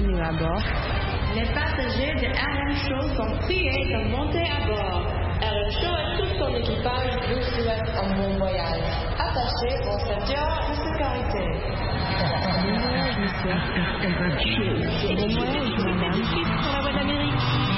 Bienvenue à bord. Les passagers de RM Show sont priés de monter à bord. RM Show et tout son équipage vous souhaitent un bon voyage. Attachez vos ceintures de sécurité. Bon voyage, monsieur. Bon voyage, madame. Pour la voie d'Amérique.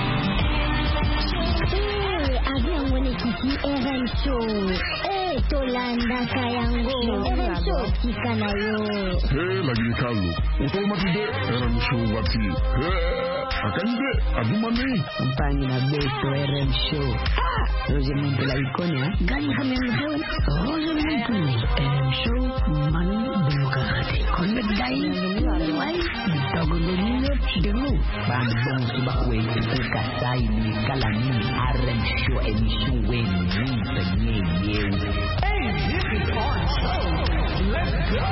Avion Wenekiti RM Show. Tolanda Kayango. RM Show Kikanayo. Lagi Carlo. Automatique RM Show Wati. Akande Adumani. Compagnie na Beto RM Show. Roger Monte la Iconia. Gani Hamilton. Roger Monte. RM Show. Manu Bukakate. Connect Dai. Wai. Togo de Nino. Demu. Bang bang subakwe. Kasai ni kalani. RM Show émission Wen. Hey, this is our show. Let's go.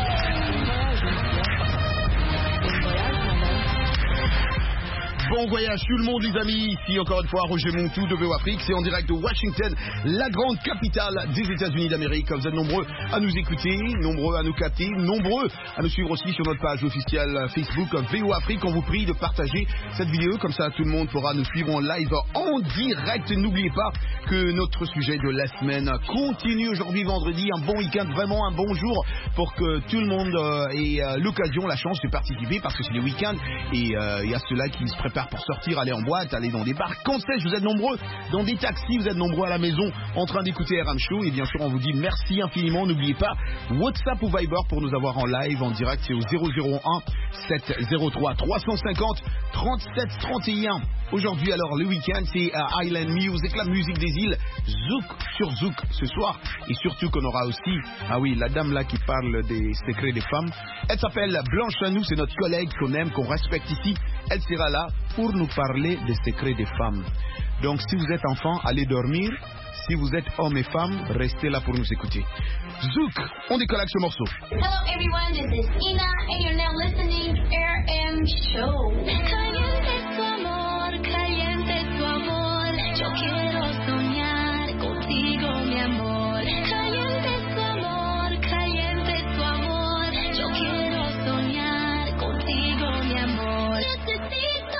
Bon voyage tout le monde les amis, ici encore une fois Roger Montou de VO Afrique, c'est en direct de Washington, la grande capitale des États-Unis d'Amérique. Vous êtes nombreux à nous écouter, nombreux à nous capter, nombreux à nous suivre aussi sur notre page officielle Facebook VO Afrique. On vous prie de partager cette vidéo, comme ça tout le monde pourra nous suivre en live, en direct. N'oubliez pas que notre sujet de la semaine continue aujourd'hui vendredi, un bon week-end, vraiment un bon jour pour que tout le monde ait l'occasion, la chance de participer parce que c'est les week-ends et il y a ceux-là qui se préparent pour sortir, aller en boîte, aller dans des bars. Quand sais-je, vous êtes nombreux dans des taxis, vous êtes nombreux à la maison en train d'écouter RM Show et bien sûr on vous dit merci infiniment. N'oubliez pas WhatsApp ou Viber pour nous avoir en live, en direct, c'est au 001 703 350 37 31. Aujourd'hui alors le week-end c'est Island Music, la musique des îles, Zouk sur Zouk ce soir et surtout qu'on aura aussi, ah oui, la dame là qui parle des secrets des femmes, elle s'appelle Blanche Chanou, c'est notre collègue qu'on aime, qu'on respecte ici, elle sera là pour nous parler des secrets des femmes. Donc si vous êtes enfant, allez dormir. Si vous êtes homme et femme, restez là pour nous écouter. Zouk, on décolle avec ce morceau. Hello everyone, this is Ina and you're now listening to RM Show. Caliente tu amor, caliente tu amor. Yo quiero soñar contigo, mi amor. Caliente tu amor, caliente tu amor. Yo quiero soñar contigo, mi amor. Necesito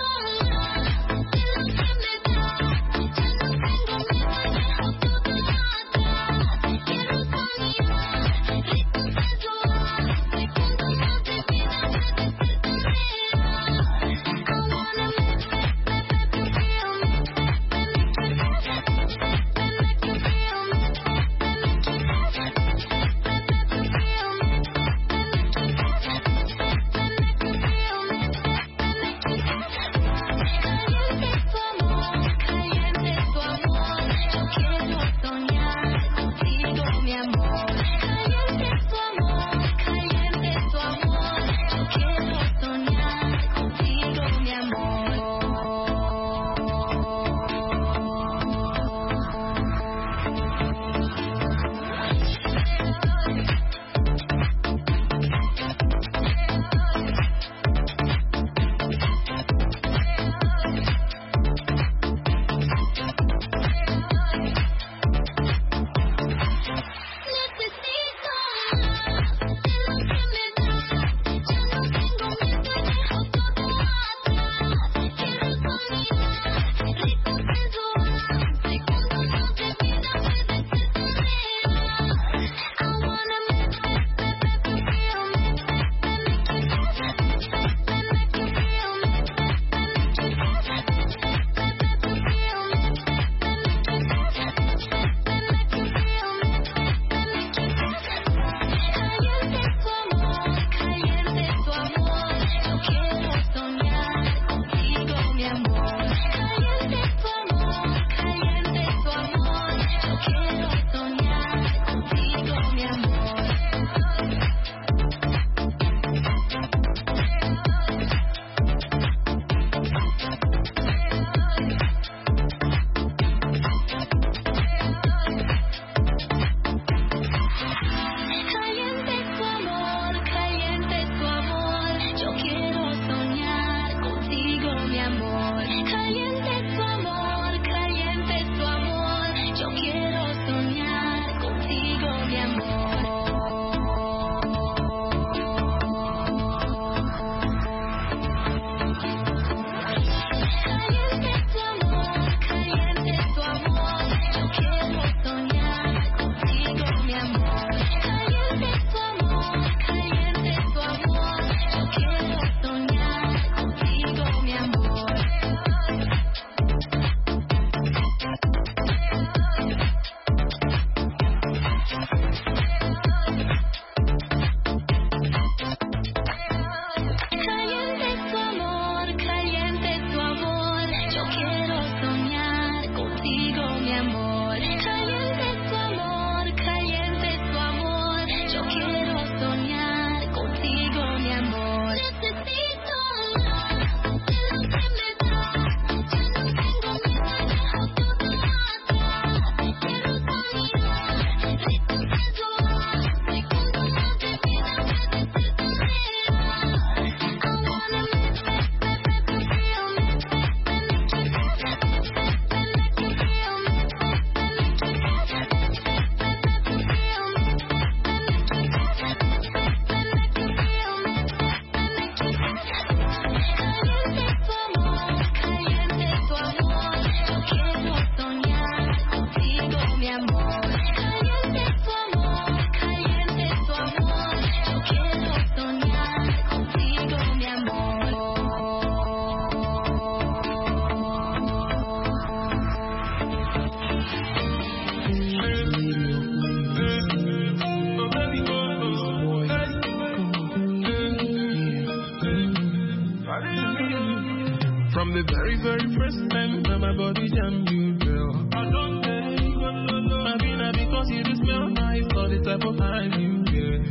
the very, very first time that my body jammed you, girl. I don't think Maybe because you just smell nice, all the type of eyes you get.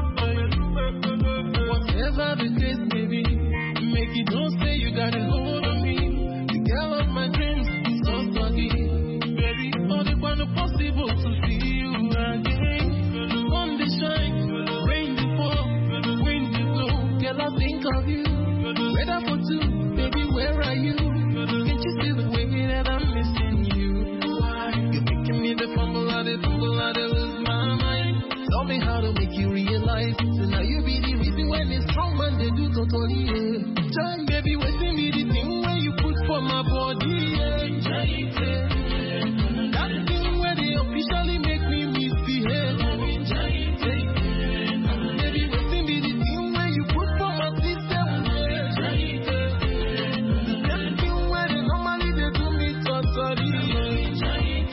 Whatever the case may be, make it don't say you got a hold on me. The girl of my dreams is so soggy. Baby, all the one possible to see you again. The sun they shine, rain they fall, wind they blow. Girl, I think of you. Weather for two, baby, where are you? Can't you see the way that I'm missing you? Why? You're making me the fumble, I lose my mind. Tell me how to make you realize. So now you be the reason when it's strong man they do totally, yeah. Giant baby, waiting me the thing where you put for my body, yeah. Giant, that thing where they officially make me misbehave. Giant, baby, waiting me the thing where you put for my system, yeah. Giant, that thing where they normally they do me totally, yeah. Giant,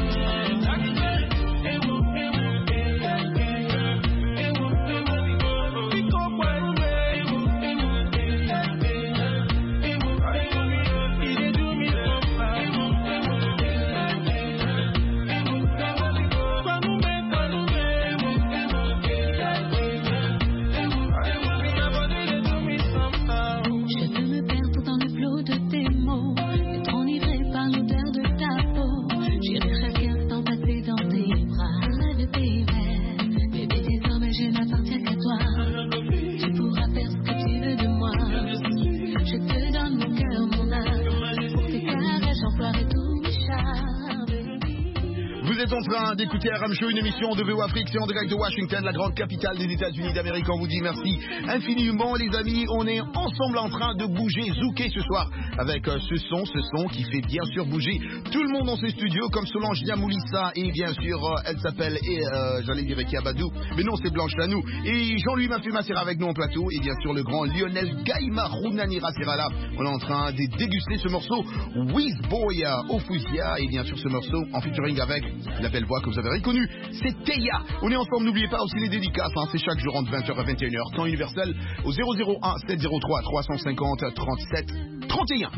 Vous êtes en train d'écouter RM Show, une émission de VO Afrique, c'est en direct de Washington, la grande capitale des États-Unis d'Amérique. On vous dit merci infiniment, les amis. On est ensemble en train de bouger, zouker ce soir avec ce son qui fait bien sûr bouger tout le monde dans ces studios, comme Solange Niamoulissa et bien sûr elle s'appelle j'allais dire Rekia Badou, mais non c'est Blanche Lanou, et Jean-Louis Mafuma sera avec nous en plateau, et bien sûr le grand Lionel Gaïma Rounanira sera là. On est en train de déguster ce morceau Wizboy Ofusia, et bien sûr ce morceau en featuring avec la belle voix que vous avez reconnue, c'est Teya. On est ensemble, n'oubliez pas aussi les dédicaces, c'est chaque jour entre 20h à 21h, temps universel au 001 703 350 37 31.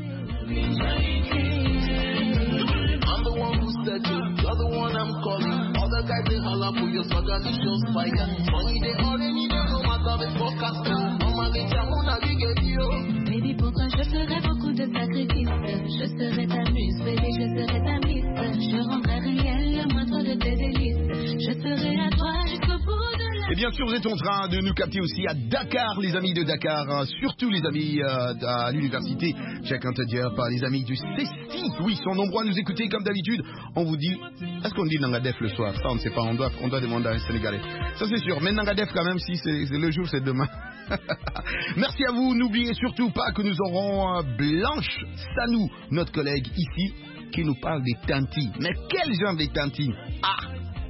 I'm the one who said you, you're the one I'm calling. All the guys they holler for your swagger, they show fire. Money they already know, no matter the forecast. Mama they tell me now you get you. Baby, pour toi je ferai beaucoup de sacrifices. Je serai ta muse, baby, je serai ta miss. Je rendrai réel le moindre de tes délices. Je serai à toi jusqu'au bout de la... Et bien sûr, vous êtes en train de nous capter aussi à Dakar, les amis de Dakar, surtout les amis à l'université Cheikh Anta Diop, les amis du CESTI. Oui, ils sont nombreux à nous écouter comme d'habitude. On vous dit, est-ce qu'on dit Nangadef le soir? Ça, on ne sait pas, on doit demander à un Sénégalais. Ça, c'est sûr, mais Nangadef quand même, si c'est le jour, c'est demain. Merci à vous, n'oubliez surtout pas que nous aurons Blanche Sanou, notre collègue ici, qui nous parle des tantis. Mais quel genre des tantis? Ah!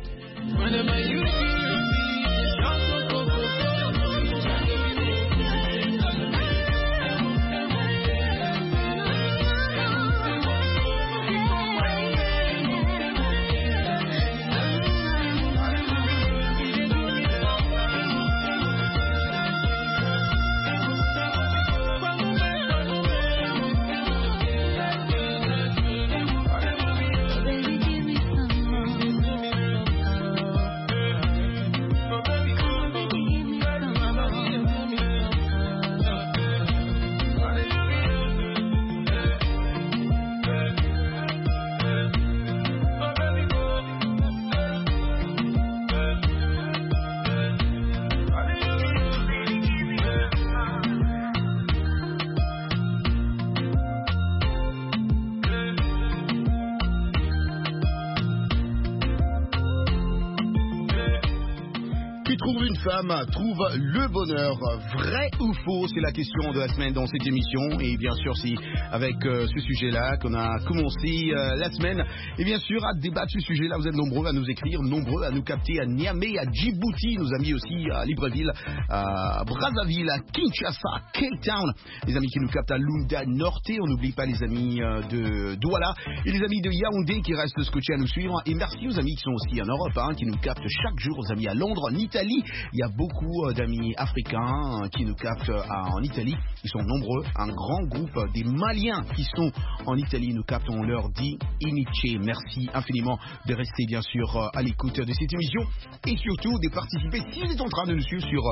Femme trouve le bonheur, vrai ou faux? C'est la question de la semaine dans cette émission, et bien sûr c'est avec ce sujet-là qu'on a commencé la semaine, et bien sûr à débattre ce sujet-là. Vous êtes nombreux à nous écrire, nombreux à nous capter à Niamey, à Djibouti, nos amis aussi à Libreville, à Brazzaville, à Kinshasa, à Cape Town, les amis qui nous captent à Lunda Norte, on n'oublie pas les amis de Douala et les amis de Yaoundé qui restent scotchés à nous suivre, et merci aux amis qui sont aussi en Europe, qui nous captent chaque jour, aux amis à Londres, en Italie Il y a beaucoup d'amis africains qui nous captent en Italie. Ils sont nombreux. Un grand groupe des Maliens qui sont en Italie nous captent. On leur dit Iniche. Merci infiniment de rester bien sûr à l'écoute de cette émission et surtout de participer si vous êtes en train de nous suivre sur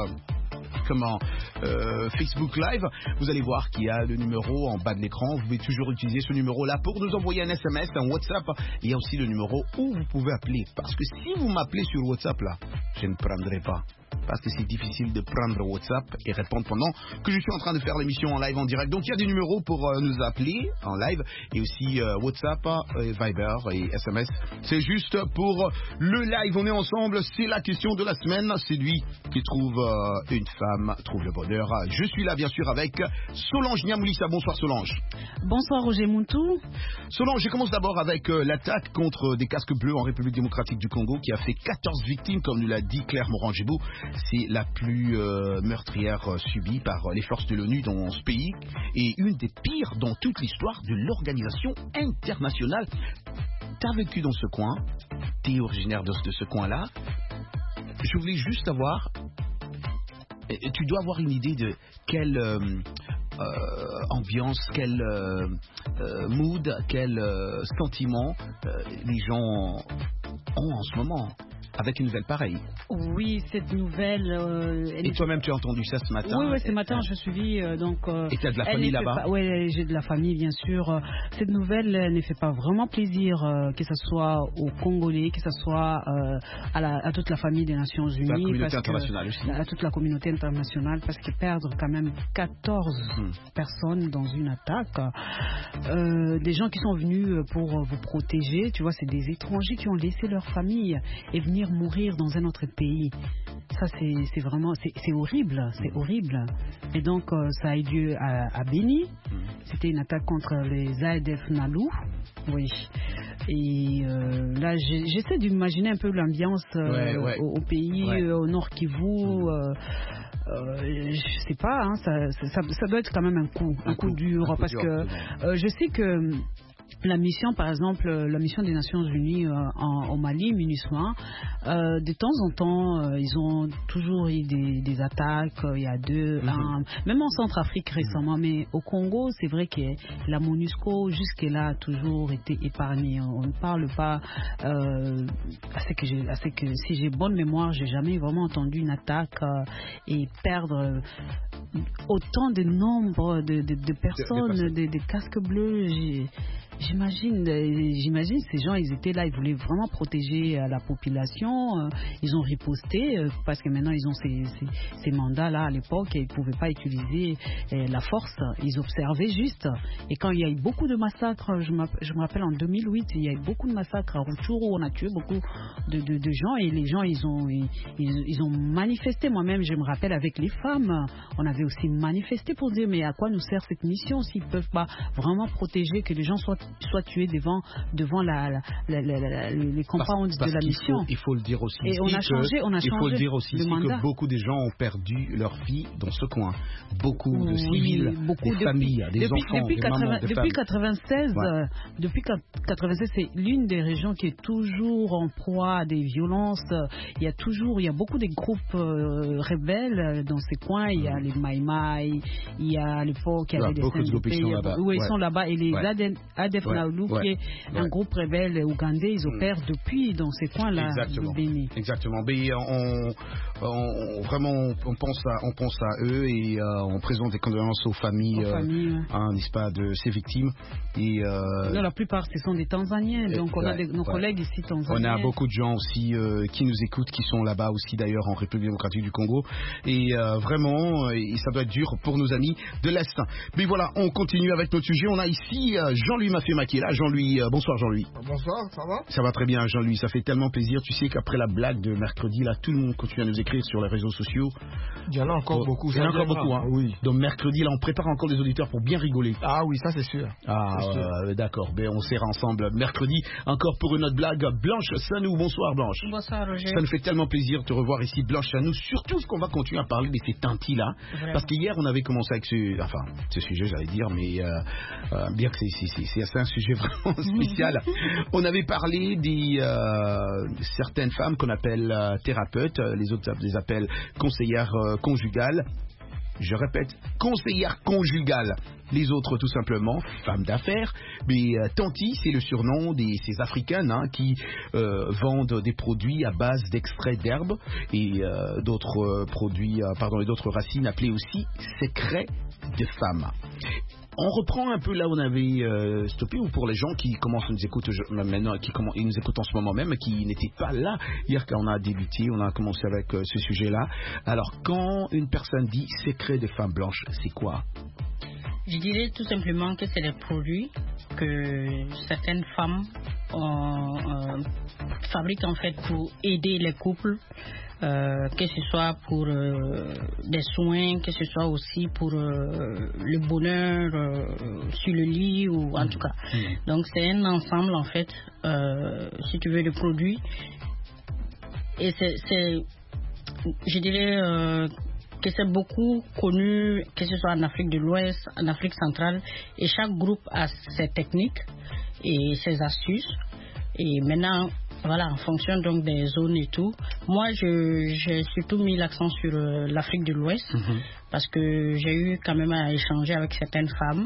Facebook Live. Vous allez voir qu'il y a le numéro en bas de l'écran. Vous pouvez toujours utiliser ce numéro-là pour nous envoyer un SMS, un WhatsApp. Il y a aussi le numéro où vous pouvez appeler. Parce que si vous m'appelez sur WhatsApp là, je ne prendrai pas. Parce que c'est difficile de prendre WhatsApp et répondre pendant que je suis en train de faire l'émission en live en direct. Donc il y a des numéros pour nous appeler en live et aussi WhatsApp, Viber et SMS. C'est juste pour le live. On est ensemble. C'est la question de la semaine. C'est lui qui trouve une femme, trouve le bonheur. Je suis là bien sûr avec Solange Niamoulissa. Bonsoir Solange. Bonsoir Roger Mountou. Solange, je commence d'abord avec l'attaque contre des casques bleus en République démocratique du Congo qui a fait 14 victimes comme nous l'a dit Claire Morin-Gebou. C'est la plus meurtrière subie par les forces de l'ONU dans ce pays et une des pires dans toute l'histoire de l'organisation internationale. T'as vécu dans ce coin, t'es originaire de ce coin-là. Je voulais juste savoir, tu dois avoir une idée de quelle ambiance, quel mood, quel sentiment les gens ont en ce moment avec une nouvelle pareille. Oui, cette nouvelle... Et toi-même, tu as entendu ça ce matin? Oui, ce matin, je suivi donc... Et tu as de la famille là-bas? Oui, j'ai de la famille, bien sûr. Cette nouvelle ne fait pas vraiment plaisir, que ce soit aux Congolais, que ce soit à toute la famille des Nations Unies. La communauté internationale aussi. À toute la communauté internationale, parce que perdre quand même 14 personnes dans une attaque, des gens qui sont venus pour vous protéger, tu vois, c'est des étrangers qui ont laissé leur famille et venir mourir dans un autre pays. Ça, c'est vraiment, c'est horrible, c'est horrible. Et donc, ça a eu lieu à Béni. C'était une attaque contre les ADF Nalou. Oui. Et là, j'essaie d'imaginer un peu l'ambiance au pays, au Nord Kivu. Je sais pas, hein, ça doit être quand même un coup dur, parce que je sais que la mission, par exemple, la mission des Nations Unies au Mali, MINUSMA, de temps en temps, ils ont toujours eu des attaques. Il y a même en Centrafrique récemment, mais au Congo, c'est vrai que la MONUSCO jusque-là a toujours été épargnée. On ne parle pas, si j'ai bonne mémoire, j'ai jamais vraiment entendu une attaque et perdre autant de nombre de personnes, des casques bleus. J'imagine ces gens, ils étaient là, ils voulaient vraiment protéger la population. Ils ont riposté parce que maintenant ils ont ces mandats-là à l'époque et ils ne pouvaient pas utiliser la force. Ils observaient juste. Et quand il y a eu beaucoup de massacres, je me rappelle en 2008, il y a eu beaucoup de massacres à Rutshuru où on a tué beaucoup de gens et les gens ils ont manifesté. Moi-même, je me rappelle avec les femmes, on avait aussi manifesté pour dire mais à quoi nous sert cette mission s'ils ne peuvent pas vraiment protéger, que les gens soient tués devant les compounds de la mission. Il faut le dire aussi. Et on a changé. Il faut le dire aussi que beaucoup de gens ont perdu leur vie dans ce coin. Beaucoup de civils, des familles, des enfants, des mamans, des femmes. Depuis 96, c'est l'une des régions qui est toujours en proie à des violences. Il y a beaucoup de groupes rebelles dans ces coins. Il y a les Maïmaï, il y a à l'époque, il y avait des là-bas. Ils sont là-bas. Et les ADF Naulu, qui est un groupe rebelle ougandais, ils opèrent depuis dans ces coins-là de Béni. Exactement. Mais on pense à eux et on présente des condoléances aux familles, n'est-ce pas, de ces victimes. Et non, la plupart, ce sont des Tanzaniens. Donc, on a nos collègues ici tanzaniens. On a beaucoup de gens aussi qui nous écoutent, qui sont là-bas aussi d'ailleurs en République démocratique du Congo. Et vraiment, ça doit être dur pour nos amis de l'Est. Mais voilà, on continue avec notre sujet. On a ici Jean-Louis Mafema qui est là. Jean-Louis, bonsoir Jean-Louis. Bonsoir, ça va? Ça va très bien Jean-Louis, ça fait tellement plaisir. Tu sais qu'après la blague de mercredi, là, tout le monde continue à nous écrire sur les réseaux sociaux. Il y en a encore beaucoup. Il y en a encore beaucoup, hein. Oui. Donc mercredi, là, on prépare encore les auditeurs pour bien rigoler. Ah oui, ça c'est sûr. D'accord. Ben, on sera ensemble mercredi, encore pour une autre blague. Blanche Sanou, bonsoir Blanche. Bonsoir Roger. Ça nous fait tellement plaisir de te revoir ici, Blanche Sanou. Surtout qu'on va continuer à parler de ces tantis-là. Parce qu'hier, on avait commencé avec ce sujet, j'allais dire, mais bien que c'est un sujet vraiment spécial. On avait parlé des certaines femmes qu'on appelle thérapeutes, les autres les appelle conseillères conjugales. Je répète, conseillère conjugale. Les autres, tout simplement, femmes d'affaires. Mais Tanti, c'est le surnom de ces Africaines qui vendent des produits à base d'extraits d'herbes et d'autres produits, et d'autres racines appelées aussi secrets de femmes. On reprend un peu là où on avait stoppé, ou pour les gens qui commencent à nous écouter maintenant, ils nous écoutent en ce moment même, qui n'étaient pas là hier quand on a débuté, on a commencé avec ce sujet-là. Alors, quand une personne dit secret des femmes blanches, c'est quoi? Je dirais tout simplement que c'est des produits que certaines femmes fabriquent en fait pour aider les couples. Que ce soit pour des soins, que ce soit aussi pour le bonheur sur le lit ou en tout cas. Donc c'est un ensemble en fait, si tu veux, de produits. Et je dirais que c'est beaucoup connu, que ce soit en Afrique de l'Ouest, en Afrique centrale, et chaque groupe a ses techniques et ses astuces. Et maintenant, voilà, en fonction donc des zones et tout. Moi, j'ai surtout mis l'accent sur l'Afrique de l'Ouest parce que j'ai eu quand même à échanger avec certaines femmes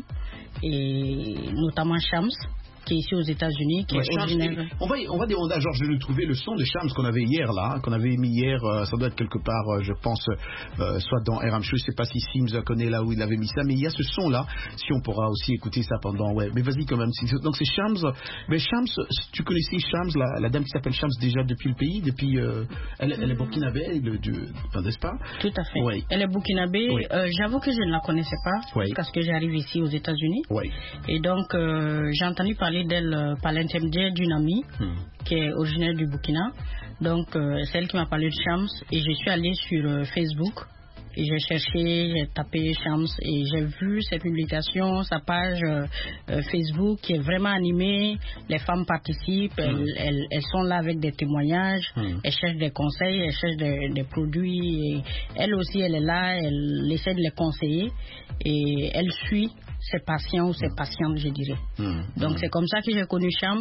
et notamment Shams, qui est ici aux États-Unis, qui est originaire. On va demander à Georges de nous trouver le son de Shams qu'on avait hier là, qu'on avait mis hier. Ça doit être quelque part, je pense, soit dans RM Show. Je sais pas si Sims connaît là où il avait mis ça, mais il y a ce son là. Si on pourra aussi écouter ça pendant. Ouais, mais vas-y quand même. Donc c'est Shams. Mais Shams, tu connaissais Shams, la dame qui s'appelle Shams déjà depuis le pays, depuis. Elle est burkinabé, n'est-ce pas? Tout à fait. Oui. Elle est burkinabé. Oui. J'avoue que je ne la connaissais pas parce que j'arrive ici aux États-Unis. Oui. Et donc j'ai entendu parler d'elle par l'intermédiaire d'une amie qui est originaire du Burkina. Donc c'est elle qui m'a parlé de Shams et je suis allée sur Facebook et j'ai cherché, j'ai tapé Shams et j'ai vu ses publications, sa page Facebook qui est vraiment animée. Les femmes participent, elles sont là avec des témoignages, elles cherchent des conseils, elles cherchent des produits et elle aussi elle est là, elle essaie de les conseiller et elle suit ses patients ou ses patientes, je dirais. Donc c'est comme ça que j'ai connu Shams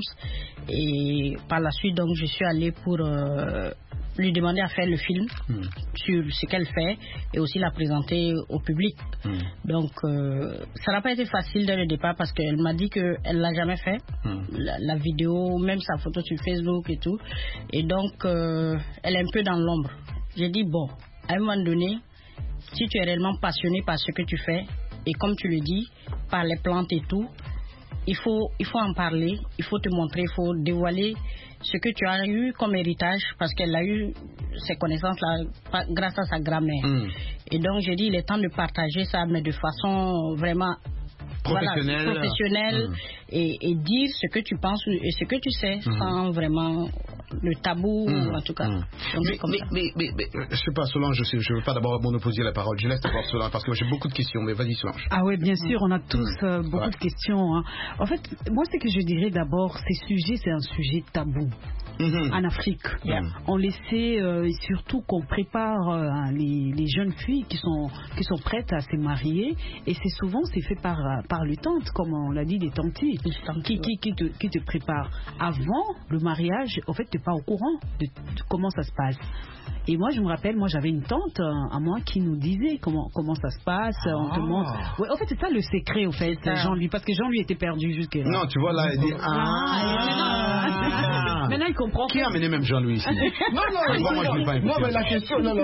et par la suite donc je suis allée pour lui demander à faire le film sur ce qu'elle fait et aussi la présenter au public. Donc ça n'a pas été facile dès le départ parce qu'elle m'a dit qu'elle l'a jamais fait, la vidéo, même sa photo sur Facebook et tout. Et donc elle est un peu dans l'ombre. J'ai dit bon, à un moment donné, si tu es réellement passionné par ce que tu fais et comme tu le dis, par les plantes et tout, il faut en parler, il faut te montrer, il faut dévoiler ce que tu as eu comme héritage parce qu'elle a eu ces connaissances-là grâce à sa grand-mère. Et donc j'ai dit il est temps de partager ça mais de façon vraiment professionnelle et dire ce que tu penses et ce que tu sais sans vraiment le tabou en tout cas. Mais je sais pas Solange, je veux pas d'abord monopoliser la parole, je laisse d'abord Solange parce que j'ai beaucoup de questions, mais vas-y Solange. Ah oui bien sûr, on a tous beaucoup de questions hein. En fait moi ce que je dirais d'abord, ces sujets c'est un sujet tabou. En Afrique, on laissait surtout qu'on prépare les jeunes filles qui sont prêtes à se marier et c'est fait par les tantes comme on l'a dit, les tantis qui te préparent avant le mariage. En fait tu n'es pas au courant de comment ça se passe. Et moi je me rappelle, moi j'avais une tante à moi qui nous disait comment ça se passe. On te montre. Ouais, en fait c'est ça le secret au fait, Jean-Louis, parce que Jean-Louis était perdu jusqu'à là. Non tu vois là il dit maintenant il comprend. Qui a amené même Jean-Louis ici? Non, mais la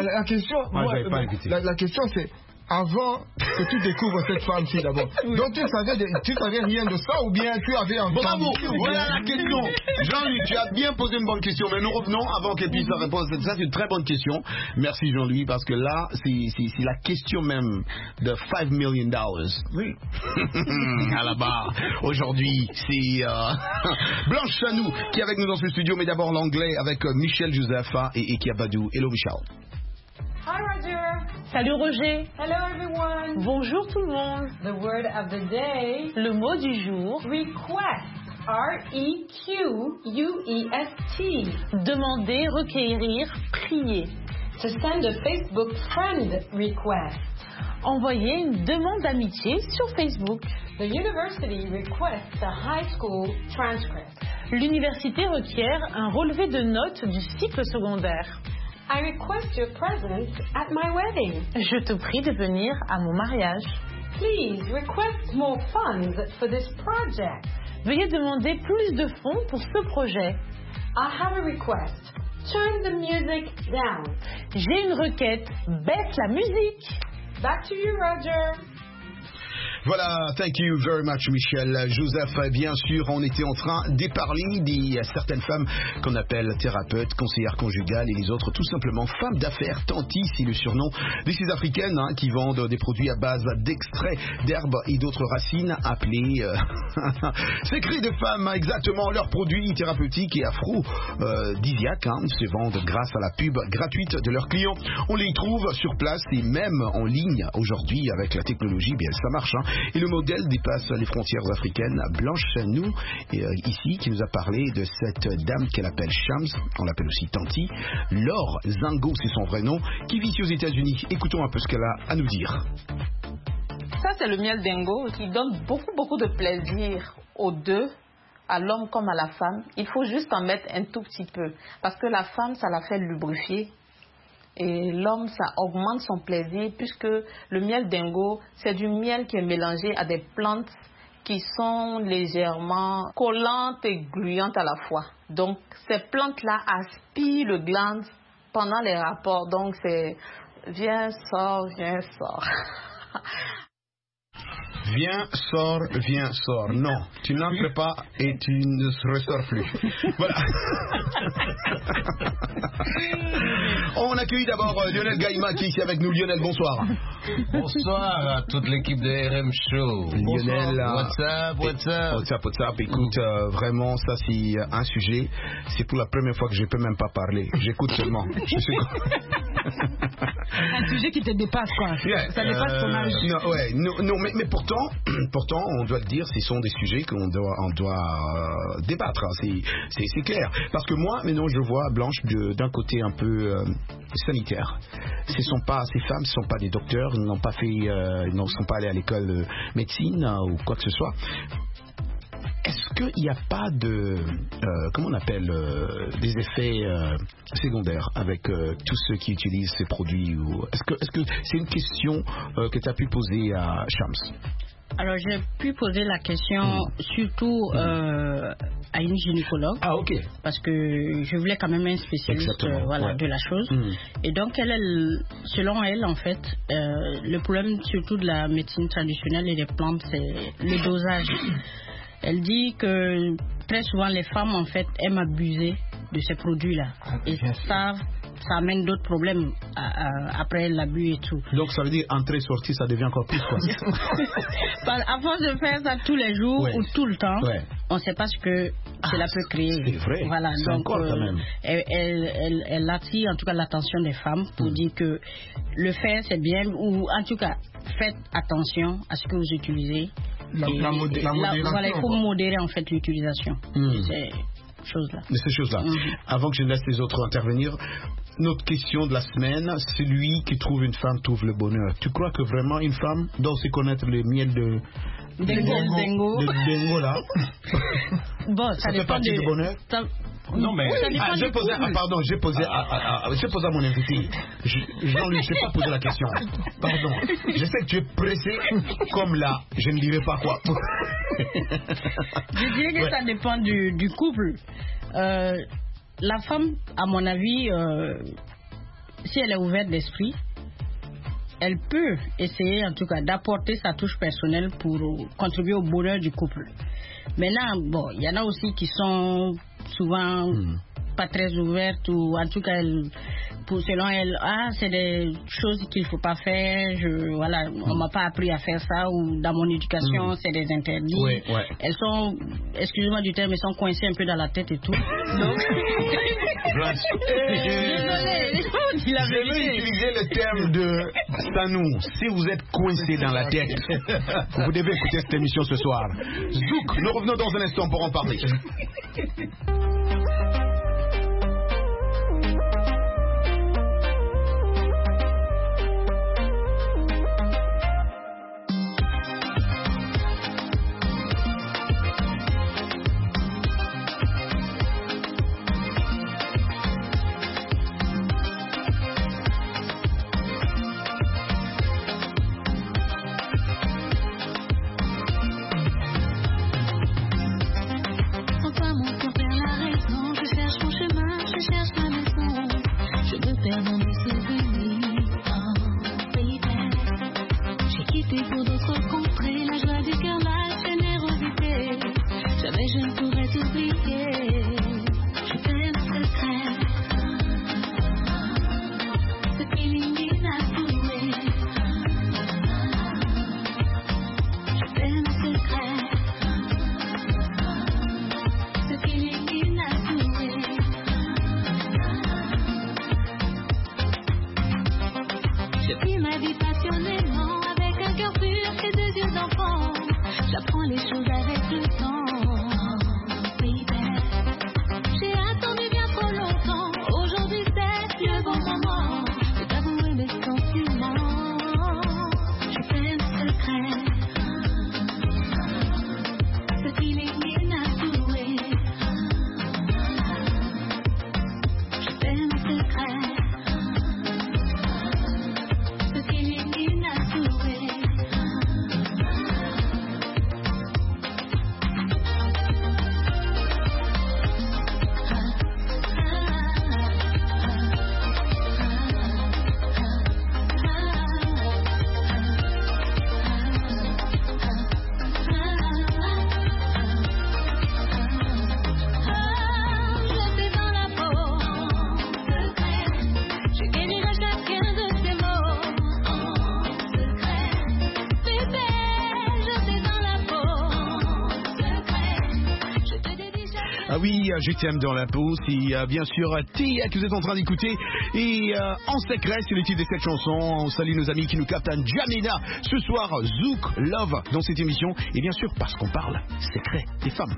question c'est avant que tu découvres cette femme-ci d'abord. Donc tu savais rien de ça ou bien tu avais un bravo, voilà la question. Jean-Louis, tu as bien posé une bonne question, mais nous revenons avant qu'elle puisse la répondre. Ça c'est une très bonne question. Merci Jean-Louis parce que là c'est la question même de $5 million. Oui. À la barre. Aujourd'hui c'est Blanche Chanou qui est avec nous dans ce studio, mais d'abord l'anglais avec Michel Joseph et Ekia Badou. Hello Michel. Hi Roger. Salut Roger. Hello everyone. Bonjour tout le monde. The word of the day. Le mot du jour. Request. R-E-Q-U-E-S-T. Demander, requérir, prier. To send a Facebook friend request. Envoyer une demande d'amitié sur Facebook. The university requests a high school transcript. L'université requiert un relevé de notes du cycle secondaire. I request your presence at my wedding. Je te prie de venir à mon mariage. Please request more funds for this project. Veuillez demander plus de fonds pour ce projet. I have a request. Turn the music down. J'ai une requête. Baisse la musique. Back to you, Roger. Voilà, thank you very much, Michel. Joseph, bien sûr, on était en train de parler de certaines femmes qu'on appelle thérapeutes, conseillères conjugales et les autres, tout simplement femmes d'affaires. Tanti, c'est le surnom de ces africaines qui vendent des produits à base d'extraits d'herbes et d'autres racines appelés secrets de femmes. Exactement, leurs produits thérapeutiques et aphrodisiaques se vendent grâce à la pub gratuite de leurs clients. On les trouve sur place et même en ligne. Aujourd'hui, avec la technologie, bien ça marche. Et le modèle dépasse les frontières africaines. Blanche Chanou, ici, qui nous a parlé de cette dame qu'elle appelle Shams, on l'appelle aussi Tanti. Laure Zango, c'est son vrai nom, qui vit aux États-Unis. Écoutons un peu ce qu'elle a à nous dire. Ça, c'est le miel dingo qui donne beaucoup de plaisir aux deux, à l'homme comme à la femme. Il faut juste en mettre un tout petit peu, parce que la femme, ça la fait lubrifier. Et l'homme, ça augmente son plaisir puisque le miel dingo, c'est du miel qui est mélangé à des plantes qui sont légèrement collantes et gluantes à la fois. Donc, ces plantes-là aspirent le glande pendant les rapports. Donc, c'est viens, sors. Viens, sors. Non, tu n'entres pas et tu ne ressors plus. Voilà. On accueille d'abord Lionel Gaïma qui est ici avec nous. Lionel, bonsoir. Bonsoir à toute l'équipe de RM Show. Lionel, what's up. Écoute, vraiment, ça c'est un sujet. C'est pour la première fois que je peux même pas parler. J'écoute seulement. Un sujet qui te dépasse, quoi. Yeah, ça dépasse ton âge. Non, mais pourtant, on doit le dire, ce sont des sujets qu'on doit débattre. C'est clair. Parce que moi, maintenant, je vois Blanche d'un côté un peu sanitaire. Ces femmes, ne sont pas des docteurs, ils ne sont pas allés à l'école de médecine ou quoi que ce soit. Est-ce qu'il n'y a pas de, comment on appelle, des effets secondaires avec tous ceux qui utilisent ces produits Est-ce que c'est une question que tu as pu poser à Shams? Alors, j'ai pu poser la question surtout à une gynécologue. Ah, ok. Parce que je voulais quand même un spécialiste de la chose. Et donc, selon elle, en fait, le problème surtout de la médecine traditionnelle et des plantes, c'est le dosage. Elle dit que très souvent, les femmes, en fait, aiment abuser de ces produits-là. Et ça amène d'autres problèmes après l'abus et tout. Donc ça veut dire entrée-sortie, ça devient encore plus quoi. À force de faire ça tous les jours ou tout le temps, on ne sait pas ce que cela peut créer. C'est vrai. Voilà, c'est donc encore quand même. Elle attire en tout cas l'attention des femmes pour dire que le faire c'est bien, ou en tout cas faites attention à ce que vous utilisez. La modération. Voilà, il faut modérer en fait l'utilisation de ces choses-là. Avant que je laisse les autres intervenir, notre question de la semaine, celui qui trouve une femme trouve le bonheur. Tu crois que vraiment une femme doit aussi connaître le miel de dingo là? Bon, ça fait partie du bonheur? Non, mais j'ai posé à mon invité. Jean-Luc, je n'ai pas posé la question. Pardon. Je sais que tu es pressé comme là. Je ne dirai pas quoi. Je dirais que ça dépend du couple. La femme, à mon avis, si elle est ouverte d'esprit, elle peut essayer en tout cas d'apporter sa touche personnelle pour contribuer au bonheur du couple. Maintenant, bon, il y en a aussi qui sont souvent pas très ouvertes, ou en tout cas selon elle, c'est des choses qu'il faut pas faire, on m'a pas appris à faire ça, ou dans mon éducation c'est des interdits. Elles sont, excusez-moi du terme, elles sont coincées un peu dans la tête et tout. Donc je vais utiliser le terme de Sanou. Si vous êtes coincé dans la tête, vous devez écouter cette émission ce soir. Zouk, nous revenons dans un instant pour en parler. J'apprends les choses avec le temps. Baby, j'ai attendu bien trop longtemps. Aujourd'hui c'est le bon moment de t'avouer mes sentiments. Je t'aime secret. Ce feeling inavoué. Je t'aime secret. Ce feeling inavoué. Ah oui, je t'aime dans la peau, c'est bien sûr Tia que vous êtes en train d'écouter. Et en secret, c'est le titre de cette chanson. On salue nos amis qui nous captent à N'Djamena. Ce soir, Zouk Love dans cette émission. Et bien sûr, parce qu'on parle secret des femmes.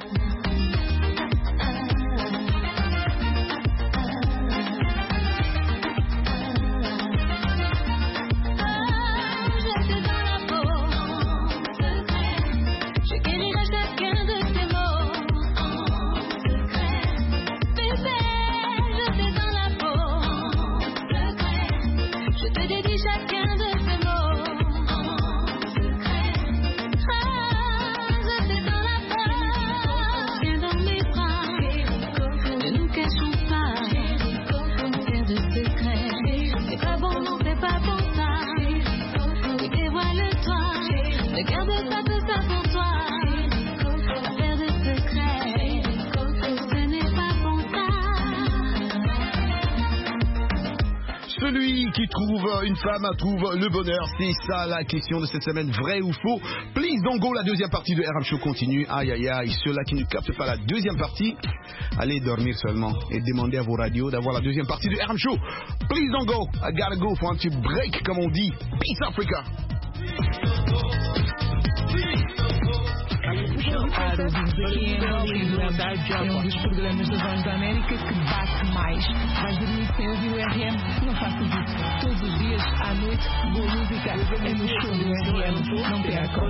Celui qui trouve une femme trouve le bonheur. C'est ça la question de cette semaine, vrai ou faux. Please don't go, la deuxième partie de RM Show continue. Aïe aïe aïe, ceux-là qui ne captent pas la deuxième partie, allez dormir seulement et demandez à vos radios d'avoir la deuxième partie de RM Show. Please don't go, I gotta go for un petit break comme on dit. Peace Africa. É um dos programas da Voz da América que bate mais. Vais dormir sem ouvir o RM? Não faças isso. Todos os dias, à noite, boa música é no show do RM. Não percam.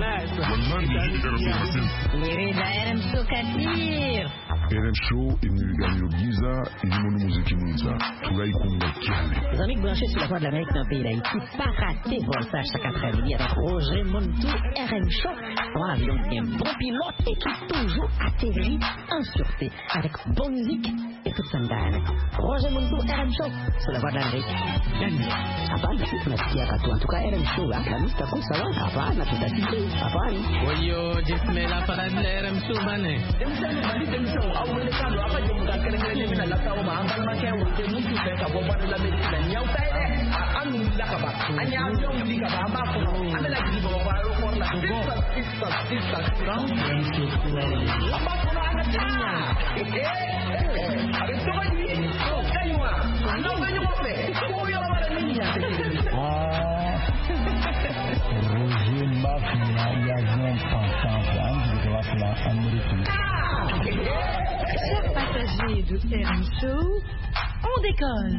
RM Show Katir. RM Show inimigani giza inimoni muziki mwiza tunaikunda kiale. Les amis branchés sur la Voix de l'Amérique dans le pays d'Haïti, pas rater Voltage chaque après-midi avec Roger Montou, RM Show. Avant l'avion qui est un bon pilote et qui toujours atterrit en sûreté avec bonne musique et toute sa gagne. Roger Montou, RM Show sur la Voix de l'Amérique. Hapana, sisi tunasikia katu. En tout cas, RM Show, la musique taku sawa. Hapana, tutasikia. Hapana. Oyo, jisme la parade de RM Show, bane. Roger Mafia, il y a un pensant, je vais appeler Amérique. Chers passagers de RM Show, on décolle.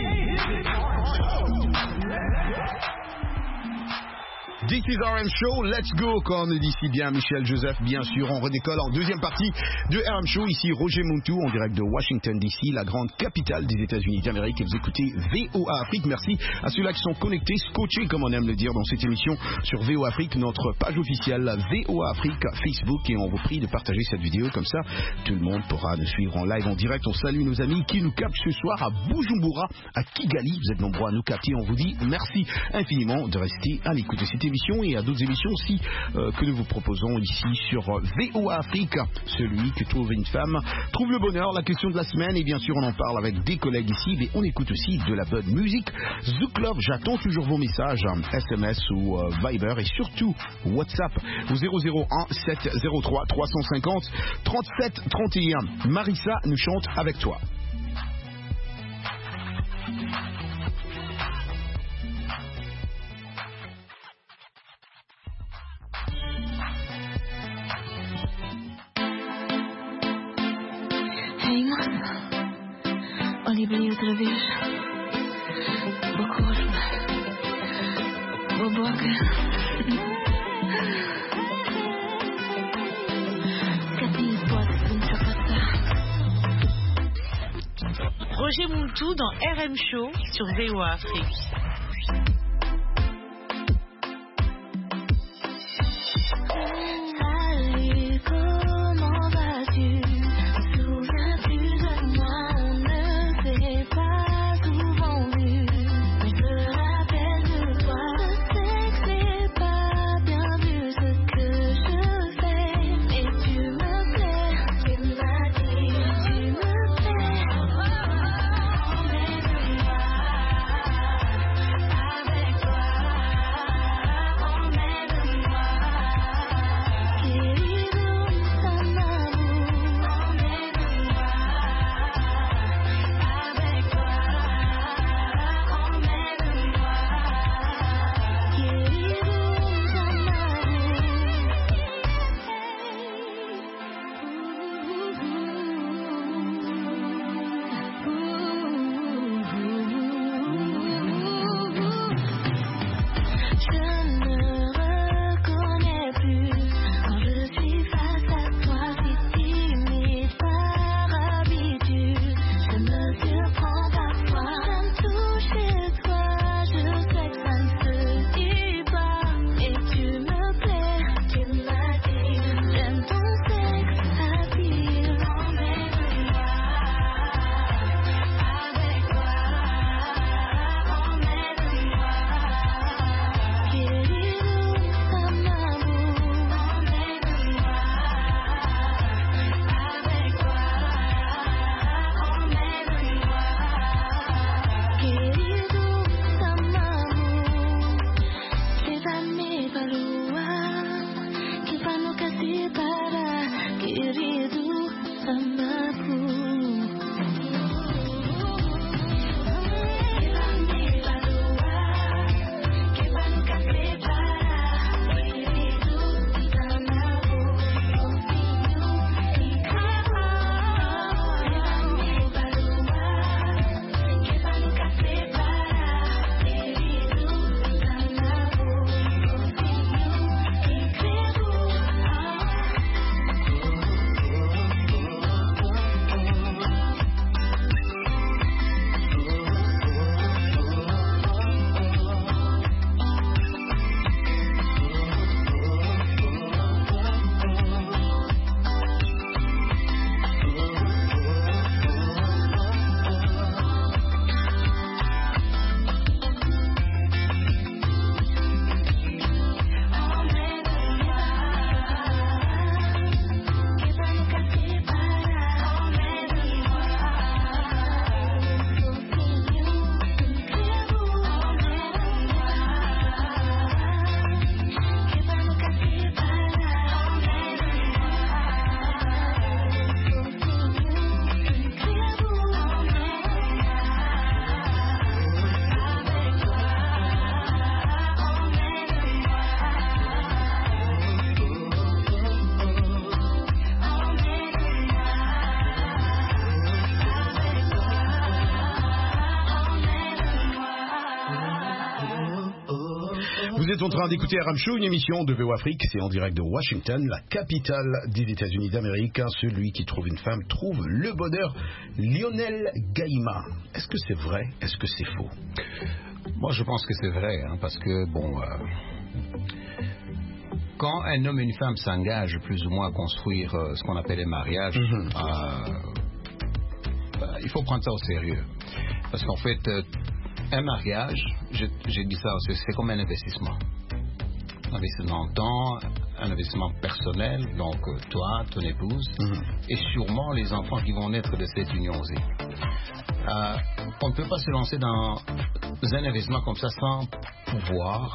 This is RM Show, let's go, comme dit si bien Michel Joseph, bien sûr, on redécolle en deuxième partie de RM Show, ici Roger Montou, en direct de Washington DC, la grande capitale des États-Unis d'Amérique, et vous écoutez VOA Afrique. Merci à ceux-là qui sont connectés, scotchés, comme on aime le dire dans cette émission, sur VOA Afrique, notre page officielle VOA Afrique, Facebook, et on vous prie de partager cette vidéo, comme ça, tout le monde pourra nous suivre en live, en direct. On salue nos amis qui nous captent ce soir à Bujumbura, à Kigali, vous êtes nombreux à nous capter, on vous dit merci infiniment de rester à l'écoute de cette émission et à d'autres émissions aussi que nous vous proposons ici sur VOA Afrique. Celui qui trouve une femme trouve le bonheur, la question de la semaine, et bien sûr on en parle avec des collègues ici, mais on écoute aussi de la bonne musique. Zouk Love, j'attends toujours vos messages, SMS ou Viber et surtout WhatsApp au 001 703 350 37 31. Marissa nous chante avec toi. Libri outra vez. O corpo, a boca. Capille pode se ultrapassar. Roger Montou dans RM Show sur VOA Afrique. Vous êtes en train d'écouter RM Show, une émission de VOA Afrique. C'est en direct de Washington, la capitale des États-Unis d'Amérique. Celui qui trouve une femme trouve le bonheur. Lionel Gaïma. Est-ce que c'est vrai? Est-ce que c'est faux? Moi, je pense que c'est vrai, parce que, quand un homme et une femme s'engagent plus ou moins à construire ce qu'on appelle les mariages, il faut prendre ça au sérieux. Parce qu'en fait, un mariage, j'ai dit ça, c'est comme un investissement. Un investissement en temps, un investissement personnel, donc toi, ton épouse, et sûrement les enfants qui vont naître de cette union aussi. On ne peut pas se lancer dans un investissement comme ça sans pouvoir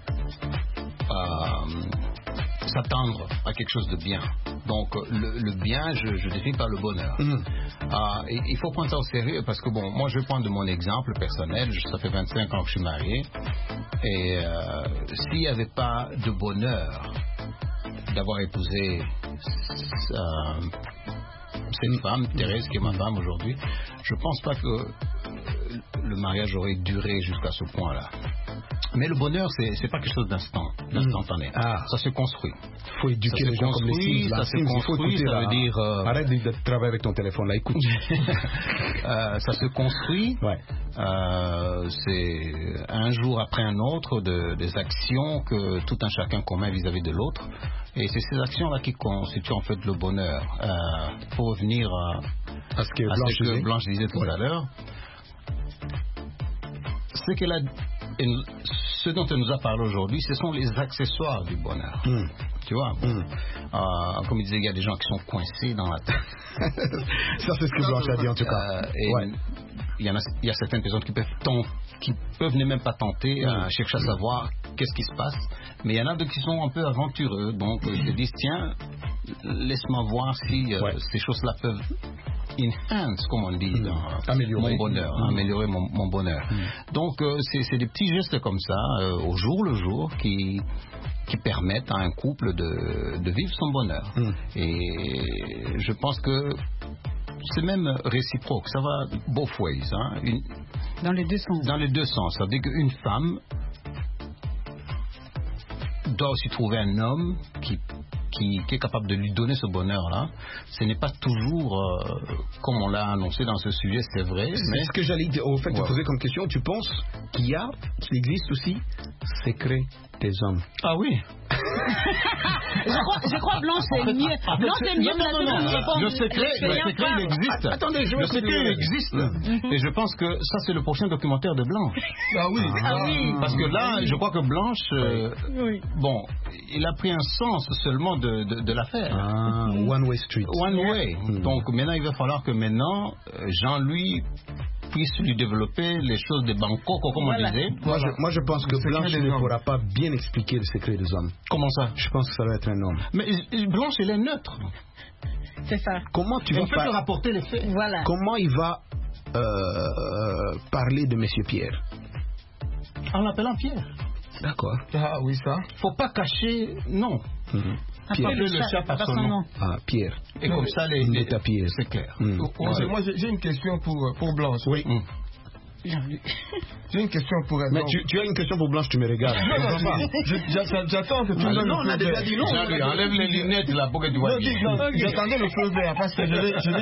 s'attendre à quelque chose de bien. Donc le bien, je définis par le bonheur. Il faut prendre ça au sérieux parce que moi je vais prendre de mon exemple personnel. Ça fait 25 ans que je suis marié et s'il n'y avait pas de bonheur d'avoir épousé cette femme, Thérèse, qui est ma femme aujourd'hui, je pense pas que le mariage aurait duré jusqu'à ce point-là. Mais le bonheur, c'est pas quelque chose d'instantané. Ça se construit. Il faut éduquer les gens comme les Sims. Ça se construit, ça veut dire... Arrête de travailler avec ton téléphone, là, écoute. Ça se construit. Ouais. C'est un jour après un autre des actions que tout un chacun commet vis-à-vis de l'autre. Et c'est ces actions-là qui constituent en fait le bonheur. Pour revenir à ce que Blanche disait tout à l'heure, ce dont elle nous a parlé aujourd'hui, ce sont les accessoires du bonheur. Tu vois, comme il disait, il y a des gens qui sont coincés dans la tête. Ça, c'est ce que Blanche a dit en tout cas. Il y a certaines personnes qui peuvent ne même pas tenter à chercher à savoir qu'est-ce qui se passe. Mais il y en a d'autres qui sont un peu aventureux. Donc, ils se disent, tiens, laisse-moi voir si ces choses-là peuvent enhance, comme on dit, améliorer mon bonheur, améliorer mon bonheur. Donc, c'est des petits gestes comme ça, au jour le jour, qui permettent à un couple de vivre son bonheur. Et je pense que c'est même réciproque, ça va both ways. Dans les deux sens. Dans les deux sens. Ça veut dire qu'une femme doit aussi trouver un homme qui est capable de lui donner ce bonheur-là. Ce n'est pas toujours comme on l'a annoncé dans ce sujet, c'est vrai. Mais ce que j'allais te poser comme question, tu penses qu'il existe aussi secret des hommes? Ah oui. je crois Blanche c'est mieux. Blanche c'est mieux. Non. Le secret il existe. Attendez, le secret il existe. Et je pense que ça c'est le prochain documentaire de Blanche. Ah oui. Parce que là, je crois que Blanche, bon, il a pris un sens seulement de l'affaire. One way street. One way. Donc maintenant il va falloir que Jean-Louis puisse lui développer les choses de Bangkok, comme on disait. Moi, je pense que Blanche ne pourra pas bien expliquer le secret des hommes. Comment ça? Je pense que ça va être un homme. Mais Blanche, elle est neutre. C'est ça. Comment tu vas peut te rapporter les faits. Voilà. Comment il va parler de Monsieur Pierre? En l'appelant Pierre. D'accord. Ah oui, ça. Faut pas cacher, non. Pierre. Le chat par son nom. Pierre. Et comme ça, Pierre. C'est clair. Moi, j'ai une question pour Blanche. Oui. J'ai une question pour elle. Mais tu as une question pour Blanche, tu me regardes. J'attends que tu me donnes le feu vert. On a déjà dit non. Enlève les lunettes là pour que tu vois. J'attendais le feu vert parce que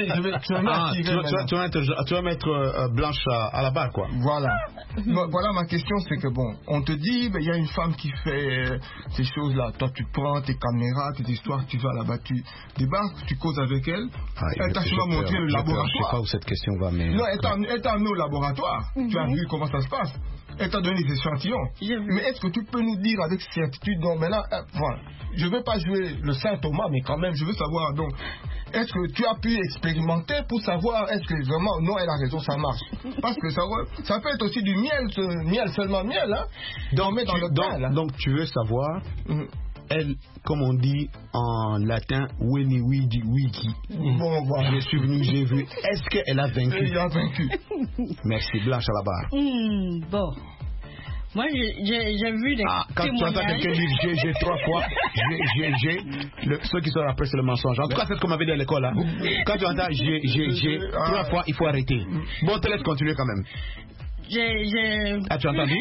tu vas mettre Blanche à la barre, quoi. Voilà. Voilà ma question, c'est que bon, on te dit, il y a une femme qui fait ces choses-là. Toi, tu prends tes caméras, tes histoires, tu vas là-bas, tu débarques, tu causes avec elle. Elle t'a souvent montré le laboratoire. Je sais pas où cette question va, mais. Non, elle t'a amené au laboratoire. Tu as vu comment ça se passe. Elle t'a donné des échantillons. Mais est-ce que tu peux nous dire avec certitude, donc maintenant, je ne veux pas jouer le Saint Thomas, mais quand même, je veux savoir, donc, est-ce que tu as pu expérimenter pour savoir, est-ce que vraiment, non, elle a raison, ça marche? Parce que ça peut être aussi du miel, seulement miel, hein? Donc, tu veux savoir, elle, comme on dit en latin, Weni Widi Wiki. Bon, voilà. Je suis venu, j'ai vu. Est-ce qu'elle a vaincu? Elle a vaincu. Merci, Blanche à la barre. Bon. Moi, j'ai vu des quand tu entends quelqu'un dire j'ai 3 fois, ceux qui sont après, c'est le mensonge. En tout cas, c'est ce qu'on m'avait dit à l'école. Hein. Quand tu entends j'ai 3 fois, il faut arrêter. Bon, te laisse continuer quand même. As-tu entendu?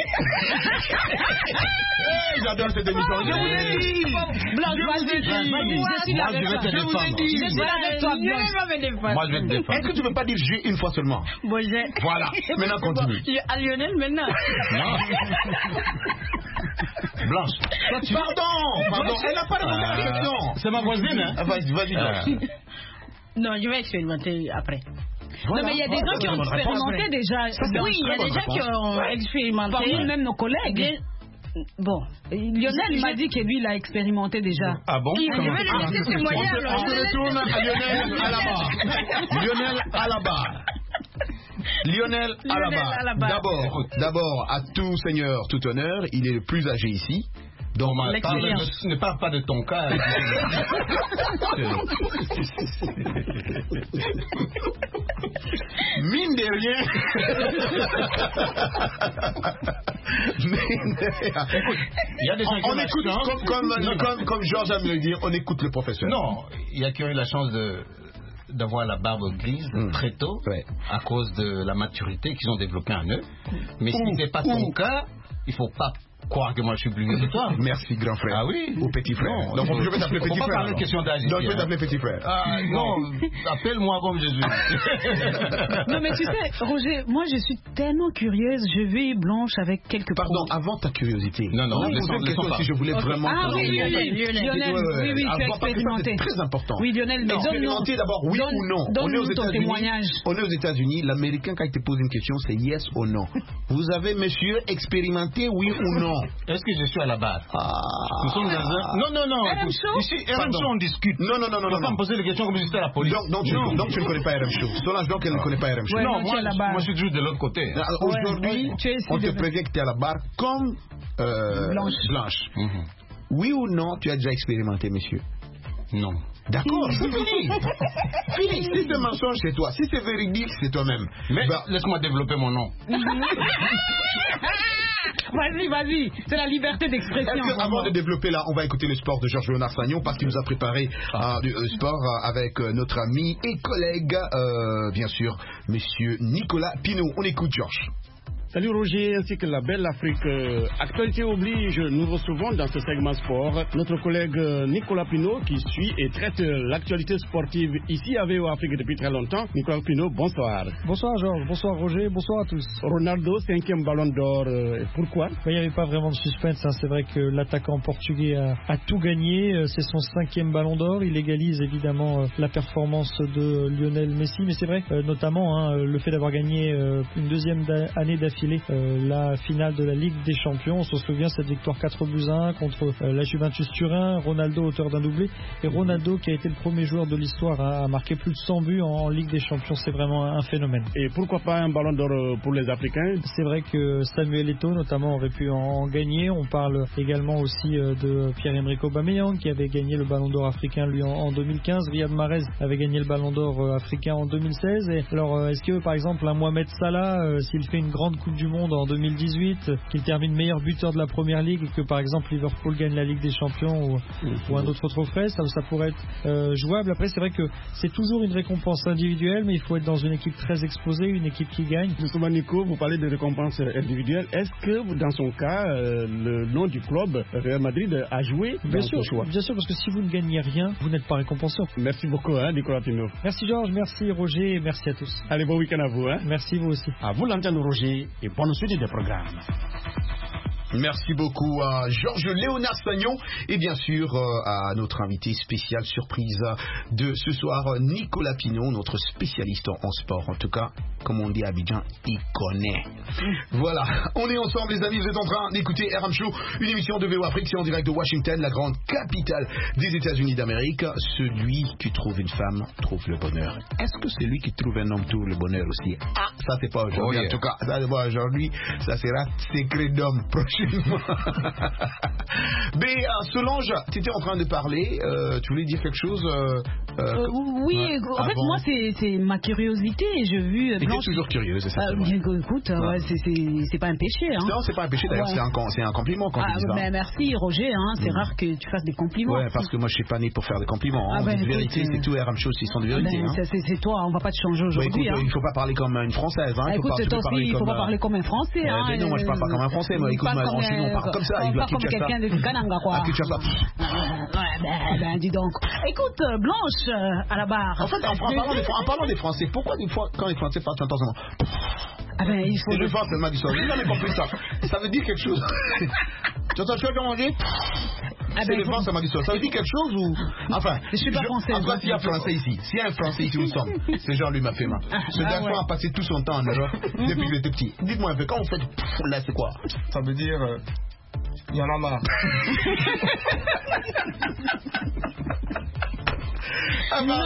J'adore cette émission. Je vous ai dit. Blanche, je vais te défendre. Je suis avec toi, Blanche. Moi, je vais te défendre. Est-ce que tu ne peux pas dire j'ai une fois seulement? Bon, voilà. Maintenant, continue. À Lionel, maintenant. Non. Blanche. Pardon. Elle n'a pas répondu à la question. C'est ma voisine, hein? Vas-y. Non, je vais expérimenter après. Voilà. Non, mais il y a des gens qui ont expérimenté déjà. Oui, il y a des gens qui ont expérimenté. Parmi même nos collègues. Bon, Lionel m'a dit que lui il a expérimenté déjà. Ah bon? Je vais lui laisser témoigner. On se retourne à Lionel à la barre. Lionel à la barre. Lionel à la barre. D'abord, à tout seigneur, tout honneur, il est le plus âgé ici. Donc, ne parle pas de ton cas. Mine de rien. Il y a des gens on écoute, comme Georges aime le dire, on écoute le professeur. Non, il y a qui ont eu la chance d'avoir la barbe grise très tôt, à cause de la maturité qu'ils ont développée en eux. Mais si ce n'est pas ton cas, il ne faut pas croire que moi je suis plus vieux que toi. Merci grand frère. Ah oui. Ou petit frère. Non, donc je vais t'appeler petit frère. On va parler de question d'âge. Donc je vais t'appeler petit frère. Non, appelle-moi comme Jésus. Non mais tu sais, Roger, moi je suis tellement curieuse. Je vais Blanche avec quelques Pardon, avant ta curiosité. Non, si je voulais vraiment. Ah oui, Lionel, oui, tu as expérimenté. C'est très important. Oui, Lionel, mais expérimenté d'abord, oui ou non. Donne-nous ton témoignage. On est aux États-Unis. L'Américain, quand il te pose une question, c'est yes ou non. Vous avez, monsieur, expérimenté, oui ou non? Est-ce que je suis à la barre? Nous sommes dans un... Non. Ici, RM Show, on discute. Non. On va pas me poser des questions comme si c'était à la police. Donc tu ne connais pas RM Show. Solange, donc elle ne connaît pas RM Show. Non, moi je suis toujours de l'autre côté. Aujourd'hui, on te prévient que tu es à la barre comme Blanche. Oui ou non, tu as déjà expérimenté, monsieur? Non. D'accord, c'est fini. Fini. Si c'est mensonge, c'est toi. Si c'est véridique, c'est toi-même. Mais laisse-moi développer mon nom. Vas-y, c'est la liberté d'expression. Avant de développer là, on va écouter le sport de Georges-Léonard Sagnon parce qu'il nous a préparé du sport avec notre ami et collègue, bien sûr, monsieur Nicolas Pinault. On écoute Georges. Salut Roger, ainsi que la belle Afrique. Actualité oblige, nous recevons dans ce segment sport notre collègue Nicolas Pinault qui suit et traite l'actualité sportive ici à VO Afrique depuis très longtemps. Nicolas Pinault, bonsoir. Bonsoir Georges, bonsoir Roger, bonsoir à tous. Ronaldo, 5e ballon d'or, pourquoi? Il n'y avait pas vraiment de suspense, hein. C'est vrai que l'attaquant portugais a tout gagné, c'est son 5e ballon d'or, il égalise évidemment la performance de Lionel Messi, mais c'est vrai notamment le fait d'avoir gagné une deuxième année d'affilée la finale de la Ligue des Champions. On se souvient cette victoire 4-1 contre la Juventus Turin, Ronaldo auteur d'un doublé, et Ronaldo qui a été le premier joueur de l'histoire à marquer plus de 100 buts en Ligue des Champions. C'est vraiment un phénomène. Et pourquoi pas un ballon d'or pour les Africains? C'est vrai que Samuel Eto'o notamment aurait pu en gagner. On parle également aussi de Pierre-Emerick Aubameyang qui avait gagné le ballon d'or africain lui en 2015. Riyad Mahrez avait gagné le ballon d'or africain en 2016. Et alors est-ce que par exemple un Mohamed Salah, s'il fait une grande Coupe du Monde en 2018, qu'il termine meilleur buteur de la Première Ligue et que par exemple Liverpool gagne la Ligue des Champions ou un autre trophée, ça pourrait être jouable. Après c'est vrai que c'est toujours une récompense individuelle, mais il faut être dans une équipe très exposée, une équipe qui gagne. Justement Nico, vous parlez de récompense individuelle. Est-ce que dans son cas le nom du club Real Madrid a joué bien sûr, choix? Bien sûr, parce que si vous ne gagnez rien, vous n'êtes pas récompensé. Merci beaucoup Nicolas Pinault. Merci Georges, merci Roger et merci à tous. Allez, bon week-end à vous. Merci vous aussi. À vous l'antenne Roger et bonne suite des programmes. Merci beaucoup à Georges-Léonard Sagnon et bien sûr à notre invité spécial surprise de ce soir, Nicolas Pinault, notre spécialiste en sport. En tout cas, comme on dit à Abidjan, il connaît. Voilà, on est ensemble les amis, vous êtes en train d'écouter RM Show, une émission de VO Afrique, c'est en direct de Washington, la grande capitale des États-Unis d'Amérique. Celui qui trouve une femme trouve le bonheur. Est-ce que celui qui trouve un homme trouve le bonheur aussi? Ah, ça c'est pas aujourd'hui. En tout cas, ça c'est pas aujourd'hui, ça sera secret d'homme prochain. Mais Solange, tu étais en train de parler, tu voulais dire quelque chose oui, en fait moi c'est ma curiosité. J'ai vu Blanche. Tu es toujours curieuse, c'est ça? Écoute, c'est pas un péché. Hein. Non, c'est pas un péché d'ailleurs, c'est un compliment quand tu dis ça. Merci Roger, c'est rare que tu fasses des compliments. Ouais, parce que moi je suis pas né pour faire des compliments. On dit de vérité, c'est tout RM Show, ils sont de vérité. C'est toi, on va pas te changer aujourd'hui. Il faut pas parler comme une Française. Écoute, toi aussi, il faut pas parler comme un Français. Mais non, moi je parle pas comme un Français. Moi, écoute, on parle comme ça. Pas comme quelqu'un de Kananga, quoi. Dis donc. Écoute, Blanche, à la barre. En fait, en parlant des Français, pourquoi des fois, quand les Français parlent, tu entends seulement il faut. C'est le vent, c'est le du sol. J'ai jamais compris ça. Ça veut dire quelque chose. Tu entends comment on dit? C'est le vent, ça m'a dit ça. Ça veut dire quelque chose ou. Enfin, je suis pas français. En tout cas, s'il y a un Français ici, s'il y a un Français ici où nous sommes, c'est Jean-Louis Mafema. Ce garçon a passé tout son temps en Europe depuis qu'il était petit. Dites-moi un peu, quand vous faites là, c'est quoi? Ça veut dire. Il y en a marre.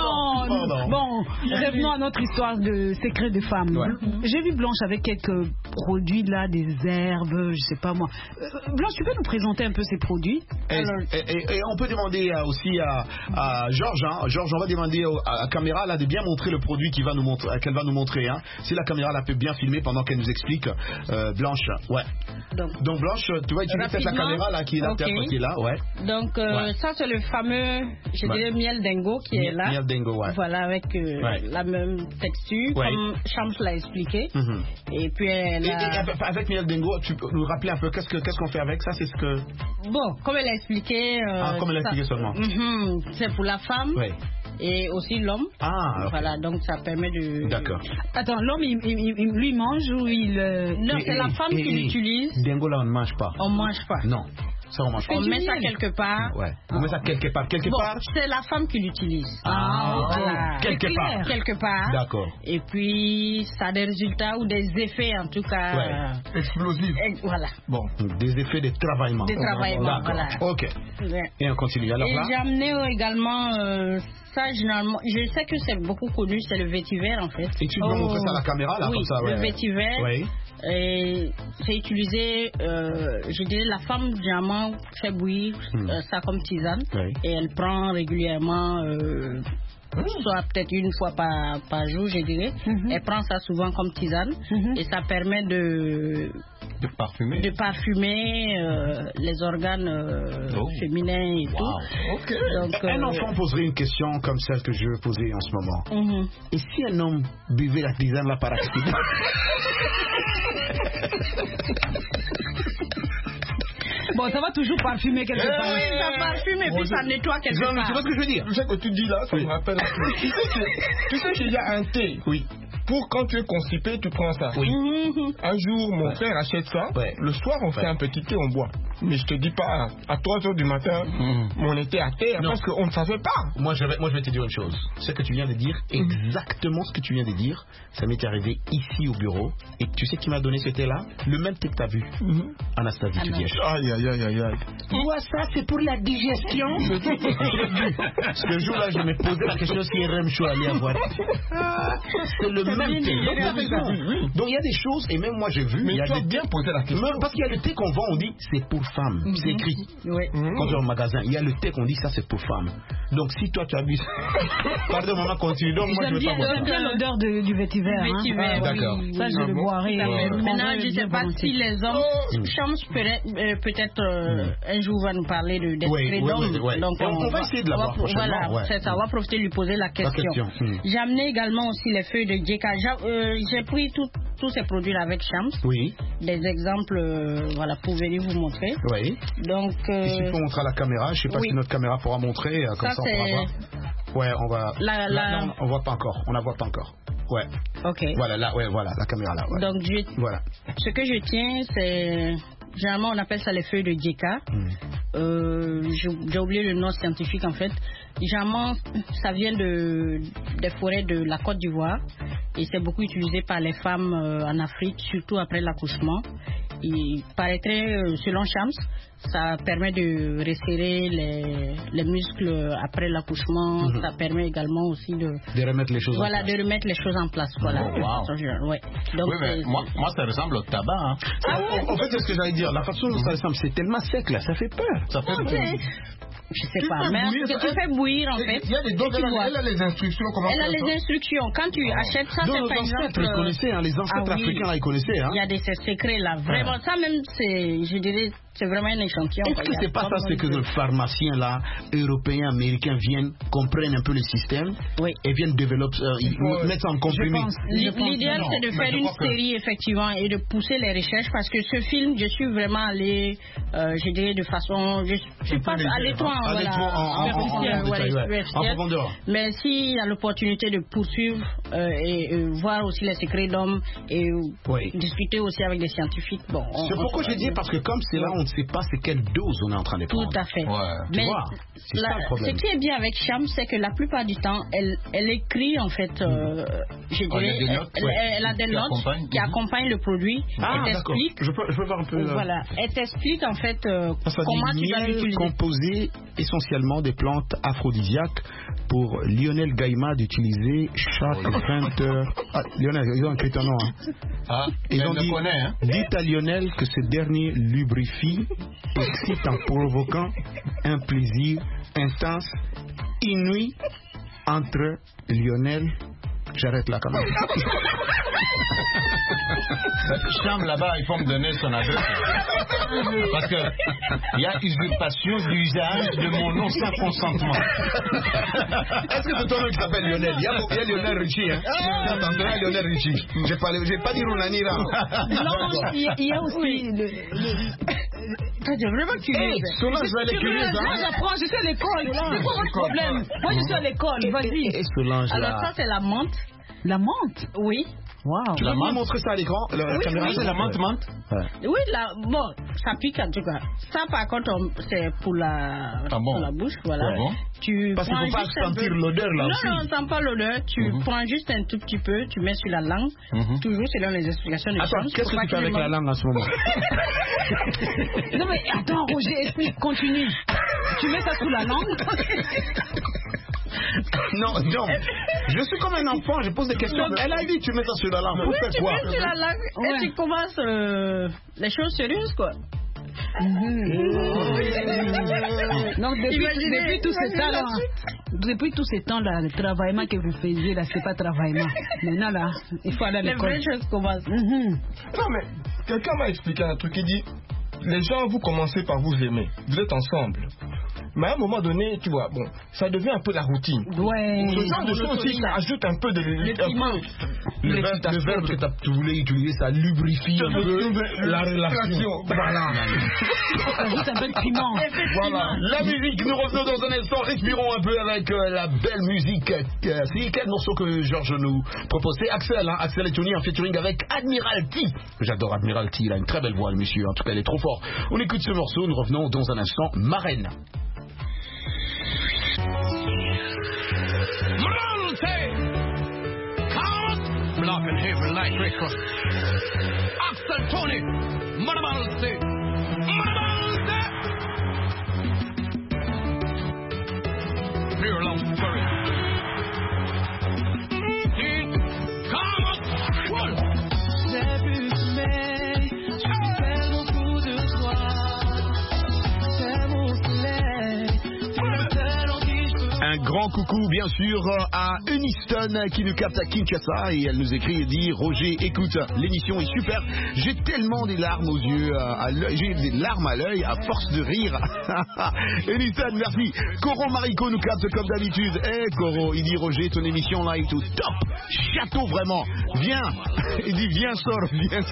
Non. Bon, revenons à notre histoire de secret de femme. Ouais. J'ai vu Blanche avec quelques produits là, des herbes, je sais pas moi. Blanche, tu peux nous présenter un peu ces produits? Et on peut demander aussi à Georges, hein. Georges, on va demander à la caméra là de bien montrer le produit qu'elle va nous montrer. Hein. Si la caméra là peut bien filmer pendant qu'elle nous explique, Blanche. Ouais. Donc Blanche, tu vas utiliser peut-être la caméra là qui est là, qui est là, ouais. Donc ça c'est le fameux, je dirais miel dingo qui est là. Miel dingo, ouais. Voilà, avec la même texture, comme Shams l'a expliqué. Et puis avec miel dingo, tu peux nous rappeler un peu qu'est-ce qu'on fait avec ça, c'est ce que. Bon, comme elle a expliqué. Comme elle a expliqué seulement. C'est pour la femme. Oui. Et aussi l'homme. Okay. Voilà, donc ça permet de. D'accord. Attends, l'homme, lui mange ou il. Non, c'est la femme qui l'utilise. Dingo là, on ne mange pas. On ne mange pas. Non. Ça, on met ça quelque part. Ouais. On met ça quelque part. C'est la femme qui l'utilise. Voilà. Quelque part. D'accord. Et puis, ça a des résultats ou des effets, en tout cas. Ouais. Explosifs. Voilà. Bon, des effets de travaillement. Voilà. Ok. Ouais. Et on continue. Alors là. J'ai amené également. Ça, généralement, je sais que c'est beaucoup connu, c'est le vétiver en fait. Et tu peux montrer ça à la caméra là, oui, comme ça, ouais. Le vétiver. Oui. C'est utilisé, je dirais, la femme généralement fait bouillir ça comme tisane et elle prend régulièrement. Soit peut-être une fois par jour, je dirais. Elle prend ça souvent comme tisane et ça permet de parfumer les organes féminins et tout. Okay. Donc, un enfant poserait une question comme celle que je veux poser en ce moment. Et si un homme buvait la tisane là par accident? Bon, ça va toujours parfumer quelque part. Oui, ça parfume et puis ça nettoie quelque part. Tu vois ce que je veux dire? Ce que tu dis là, ça me rappelle. Tu sais qu'il y a un thé. Oui. Pour quand tu es constipé, tu prends ça. Oui. Un jour, mon frère achète ça. Le soir, on fait un petit thé, on boit. Mais je te dis pas, à 3h du matin, on était à terre parce qu'on ne savait pas. Moi, je vais te dire une chose. Ce que tu viens de dire, exactement ce que tu viens de dire, ça m'est arrivé ici au bureau. Et tu sais qui m'a donné ce thé-là? Le même thé que tu as vu. Anastasie, tu dis. Aïe. Moi, ça, c'est pour la digestion. Ce jour-là, je me posais la question si RM Show allait avoir. C'est le même thé. Donc, il y a des choses, et même moi, j'ai vu. Mais tu as bien posé la question. Même parce qu'il y a le thé qu'on vend, on dit c'est pour femme. C'est écrit. Quand tu es au magasin, il y a le thé qu'on dit ça, c'est pour femme. Donc, si toi, tu as bu. Pardon, maman, continue. Donc, moi, je veux pas boire. J'aime bien l'odeur du vétiver. D'accord. Ça, je le boirai. Maintenant, je ne sais pas si les hommes. Shams peut-être un jour va nous parler des secrets d'hommes. Donc, on va essayer de l'avoir prochainement. Voilà, c'est ça. On va profiter de lui poser la question. J'ai amené également aussi les feuilles de Djeka. J'ai pris tous ces produits avec Shams. Oui. Des exemples, voilà, pour venir vous montrer. Oui. Donc. Ici, il faut montrer à la caméra. Je ne sais pas si notre caméra pourra montrer. Comme ça, on pourra voir. Ouais, on va. Non, on voit pas encore. On la voit pas encore. Ouais. Ok. Voilà, là, ouais, voilà, la caméra là. Ouais. Donc, voilà. Ce que je tiens, c'est. Généralement, on appelle ça les feuilles de Djeka. J'ai oublié le nom scientifique en fait. Généralement, ça vient des forêts de la Côte d'Ivoire et c'est beaucoup utilisé par les femmes en Afrique, surtout après l'accouchement. Il paraîtrait, selon Shams, ça permet de resserrer les muscles après l'accouchement. Ça permet également aussi de remettre les choses en place. Voilà, de remettre les choses en place. Voilà. Oh, wow. Ouais. Donc, oui, mais moi, ça ressemble au tabac. Hein. En fait, c'est ce que j'allais dire. La façon dont ça ressemble, c'est tellement sec là, ça fait peur. Ça fait peur. Je sais pas, mais ce que tu fais bouillir en fait. Elle a les instructions. Elle a les instructions. Quand tu achètes ça, c'est par exemple. Les ancêtres africains, ils connaissaient. Il y a des secrets là. Vraiment, ça même, je dirais, c'est vraiment un échantillon. Est-ce que c'est pas ça, c'est que les pharmaciens là, européens, américains viennent, comprennent un peu le système et viennent développer, mettre ça en comprimé? L'idéal c'est de faire une série effectivement et de pousser les recherches parce que ce film, je suis vraiment allé, je dirais de façon, je passe à l'étroit en profondeur. Mais s'il y a l'opportunité de poursuivre et voir aussi les secrets d'hommes et discuter aussi avec des scientifiques, bon. C'est pourquoi je dis parce que comme c'est là, on ne sait pas c'est quelle dose on est en train de prendre. Tout à fait. Tu mais vois, c'est ça le problème. Ce qui est bien avec Shams, c'est que la plupart du temps, elle écrit en fait, je dirais, elle a des notes qui accompagnent le produit. Elle t'explique. Je peux voir un peu. Voilà. Elle t'explique en fait comment tu vas l'utiliser. Composé essentiellement des plantes aphrodisiaques pour Lionel Gaïma d'utiliser chaque 20 heures. Ah, Lionel, ils ont écrit ton nom. Hein. Ah, ils ont dit, connaît, hein. dites à Lionel que ce dernier lubrifie, excite en provoquant un plaisir intense, inouï entre Lionel. J'arrête là quand même. Chambre là-bas, il faut me donner son adresse. Parce que il y a usurpation d'usage de mon nom sans consentement. Est-ce que c'est ton nom qui s'appelle Lionel? Il y a Lionel Richie, hein? Attends, Lionel Richie. J'ai pas dit Rounani là. Non, il y a aussi le... Vraiment curieux. Solange va aller curieuse. Moi j'apprends, je suis à l'école. C'est quoi votre problème? Moi je suis à l'école, vas-y. Et Solange là. Alors ça c'est la menthe. La menthe? Oui. Wow. Tu vas me montrer ça à l'écran? La caméra, oui, c'est la menthe? Ouais. Oui, bon, ça pique en tout cas. Ça, par contre, c'est pour la bouche, voilà. Ah bon? Parce qu'il ne faut pas sentir l'odeur là aussi. Non, on ne sent pas l'odeur. Tu prends juste un tout petit peu, tu mets sur la langue, toujours selon les explications de Attends, qu'est-ce que tu fais avec la langue en ce moment? Non mais attends, Roger, explique, continue. Tu mets ça sous la langue? Non, je suis comme un enfant, je pose des questions. Elle a dit tu mets ça sur la langue. Oui, tu mets sur la langue et tu commences les choses sérieuses quoi. Donc depuis tout ce temps-là, le travaillement que vous faisiez là, c'est pas travaillement. Maintenant là, il faut aller à l'école. Les vraies choses commencent. Non mais quelqu'un m'a expliqué un truc, il dit les gens vous commencez par vous aimer, vous êtes ensemble. Mais à un moment donné, tu vois, bon, ça devient un peu la routine. Ouais. Ce genre de choses aussi, ça ajoute un peu de le verbe que tu voulais utiliser, ça lubrifie un peu la relation. Voilà. Ça ajoute un peu de piment. Voilà. La musique, nous revenons dans un instant, respirons un peu avec la belle musique. C'est quel morceau que Georges nous propose? C'est Axel, hein, Axel et Tony en featuring avec Admiralty. J'adore Admiralty, il a une très belle voix, le monsieur, en tout cas, il est trop fort. On écoute ce morceau, nous revenons dans un instant, Marraine. Block and Haven Light Record. Axel Tony, Madabalse. Pure love story. Come on, one. J'ai vu mais je fais beaucoup de toi. C'est mon soleil, c'est le seul en qui je peux. Un grand coucou bien sûr à Uniston qui nous capte à Kinshasa et elle nous écrit et dit Roger écoute l'émission est super, j'ai tellement des larmes aux yeux, j'ai des larmes à l'œil à force de rire. Uniston merci. Coro Marico nous capte comme d'habitude. Coro il dit Roger ton émission là est au top, château vraiment, viens. Il dit viens sors.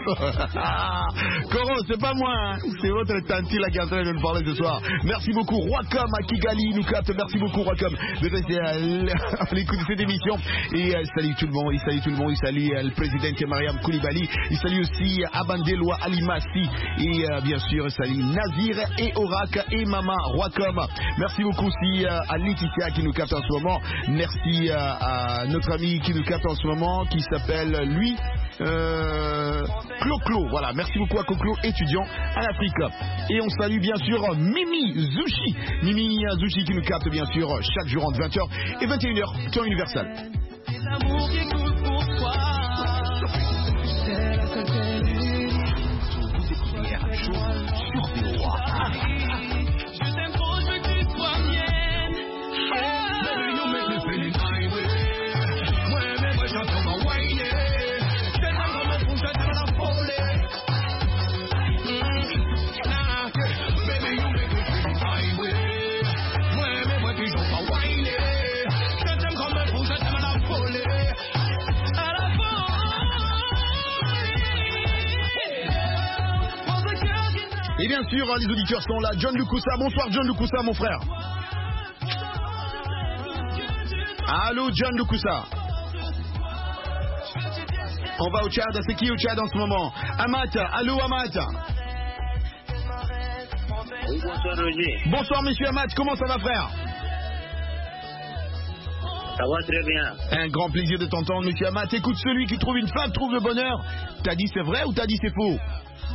Coro c'est pas moi hein. C'est votre tante là qui est en train de nous parler ce soir. Merci beaucoup Roicom à Kigali nous capte, merci beaucoup Roicom de rester à l'écoute de cette émission et salut tout le monde, il salue le président Mariam Koulibaly, il salue aussi Abandeloa Alimassi et bien sûr il salue Nazir et Orak et Mama Roicom. Merci beaucoup aussi à Laetitia qui nous capte en ce moment, merci à notre ami qui nous capte en ce moment qui s'appelle lui Clo-Clo, voilà, merci beaucoup à Clo-Clo, étudiant en Afrique. Et on salue bien sûr Mimi Zushi qui nous capte bien sûr chaque jour entre 20h et 21h, temps universel. L'amour qui coule pour toi, c'est la seule Vous écoutez RM Show sur VOA. Je t'aime trop, je veux que tu sois mienne. Baby, you make me feel it highway. Moi, j'entends ma whine. Je t'aime comme un fou, je t'aime la folie. Baby, you make me feel it highway. Moi, j'entends ma whine. Je t'aime comme un fou, je t'aime la folie. À la folie. Et bien sûr, les auditeurs sont là. John Lukusa, bonsoir John Lukusa, mon frère. Allô John Lukusa. On va au Tchad, c'est qui au Tchad en ce moment? Amat, allô Amat. Oui, bonsoir Roger. Bonsoir monsieur Amat, comment ça va frère? Ça va très bien. Un grand plaisir de t'entendre monsieur Amat. Écoute, celui qui trouve une femme trouve le bonheur. T'as dit c'est vrai ou t'as dit c'est faux?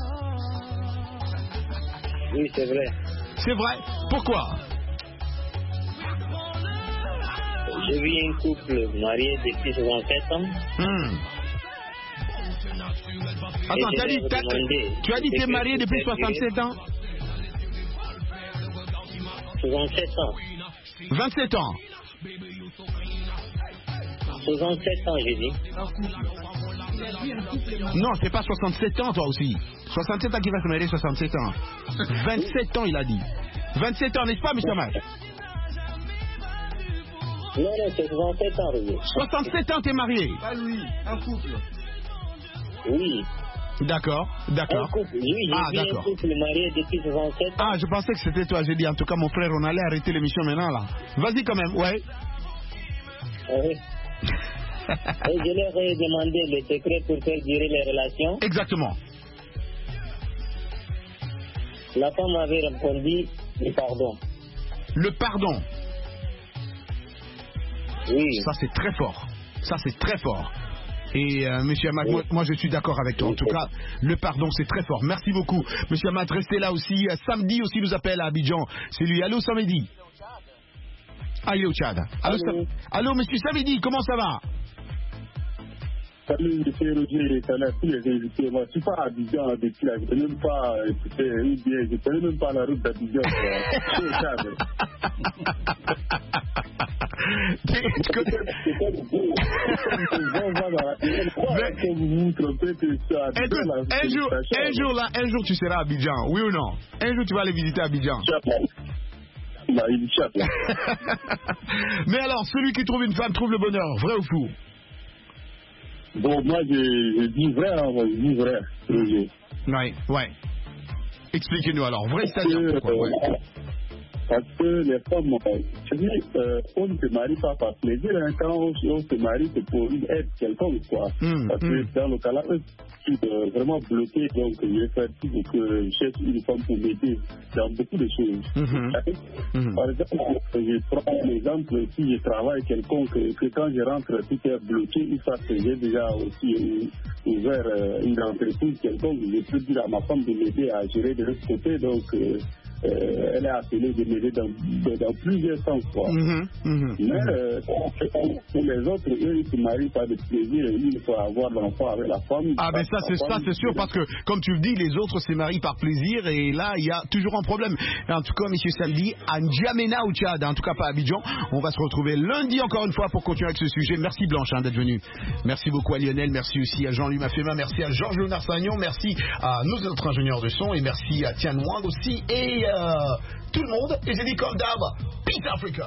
Oui, c'est vrai. C'est vrai? Pourquoi? J'ai vu un couple marié depuis 67 ans. Attends, tu as dit que tu es marié depuis 67 ans? 67 ans. 27 ans. 67 ans, j'ai dit. Non, c'est pas 67 ans, toi aussi. 67 ans qui va se marier, 67 ans. 27 ans, il a dit. 27 ans, n'est-ce pas, M. Amat? Non, c'est 67 ans, Roger. 67 ans, t'es marié? Pas lui, un couple. Oui. D'accord. Oui, j'ai vu un couple marié depuis 67 ans. Ah, je pensais que c'était toi. J'ai dit, en tout cas, mon frère, on allait arrêter l'émission maintenant, là. Vas-y quand même, ouais. Oui. Et je leur ai demandé le secret pour faire durer les relations. Exactement. La femme avait répondu le pardon. Le pardon? Oui. Ça, c'est très fort. Ça, c'est très fort. Et Monsieur Amat, moi je suis d'accord avec toi. En tout cas, le pardon, c'est très fort. Merci beaucoup. Monsieur Amat, restez là aussi. Samedi aussi nous appelle à Abidjan. C'est lui. Allô, Samedi. Ah, il est au Tchad. Allô, Monsieur Samedi, comment ça va? Salut, monsieur Roger, salut à tous les invités. Moi, je ne suis pas à Abidjan depuis là. Je ne peux même pas écouter une bière. Je ne connais même pas la route d'Abidjan. Je suis au Tchad. Un jour tu seras à Abidjan, oui ou non? Un jour tu vas aller visiter Abidjan. Mais alors, celui qui trouve une femme trouve le bonheur, vrai ou fou? Bon, moi je dis vrai, je dis vrai. Ouais. Expliquez-nous alors, vrai c'est-à-dire pourquoi? Parce que les femmes, on ne se marie pas par plaisir, hein. Quand on se marie, c'est pour être quelqu'un, quoi. Parce que dans le cas-là, je suis vraiment bloqué, donc je vais faire tout pour que je cherche une femme pour m'aider dans beaucoup de choses. Par exemple, je prends l'exemple, si je travaille quelconque, que quand je rentre, tout est bloqué, une fois que j'ai déjà aussi ouvert une entreprise quelconque, je peux dire à ma femme de m'aider à gérer de l'autre côté, donc elle est appelée de m'aider dans plusieurs sens, quoi. Mais pour les autres, eux, ils se marient pas de plaisir, il faut avoir l'enfant avec la femme. Ah, mais ça c'est sûr, parce que comme tu le dis, les autres se marient par plaisir et là il y a toujours un problème. Et en tout cas, monsieur Samedi, à N'Djamena au Tchad, en tout cas pas à Abidjan, on va se retrouver lundi encore une fois pour continuer avec ce sujet. Merci Blanche d'être venue. Merci beaucoup à Lionel, merci aussi à Jean-Louis Mafema, merci à Georges Léonard Sagnon, merci à nos autres ingénieurs de son et merci à Tian Wang aussi et tout le monde. Et j'ai dit comme d'hab, Peace Africa.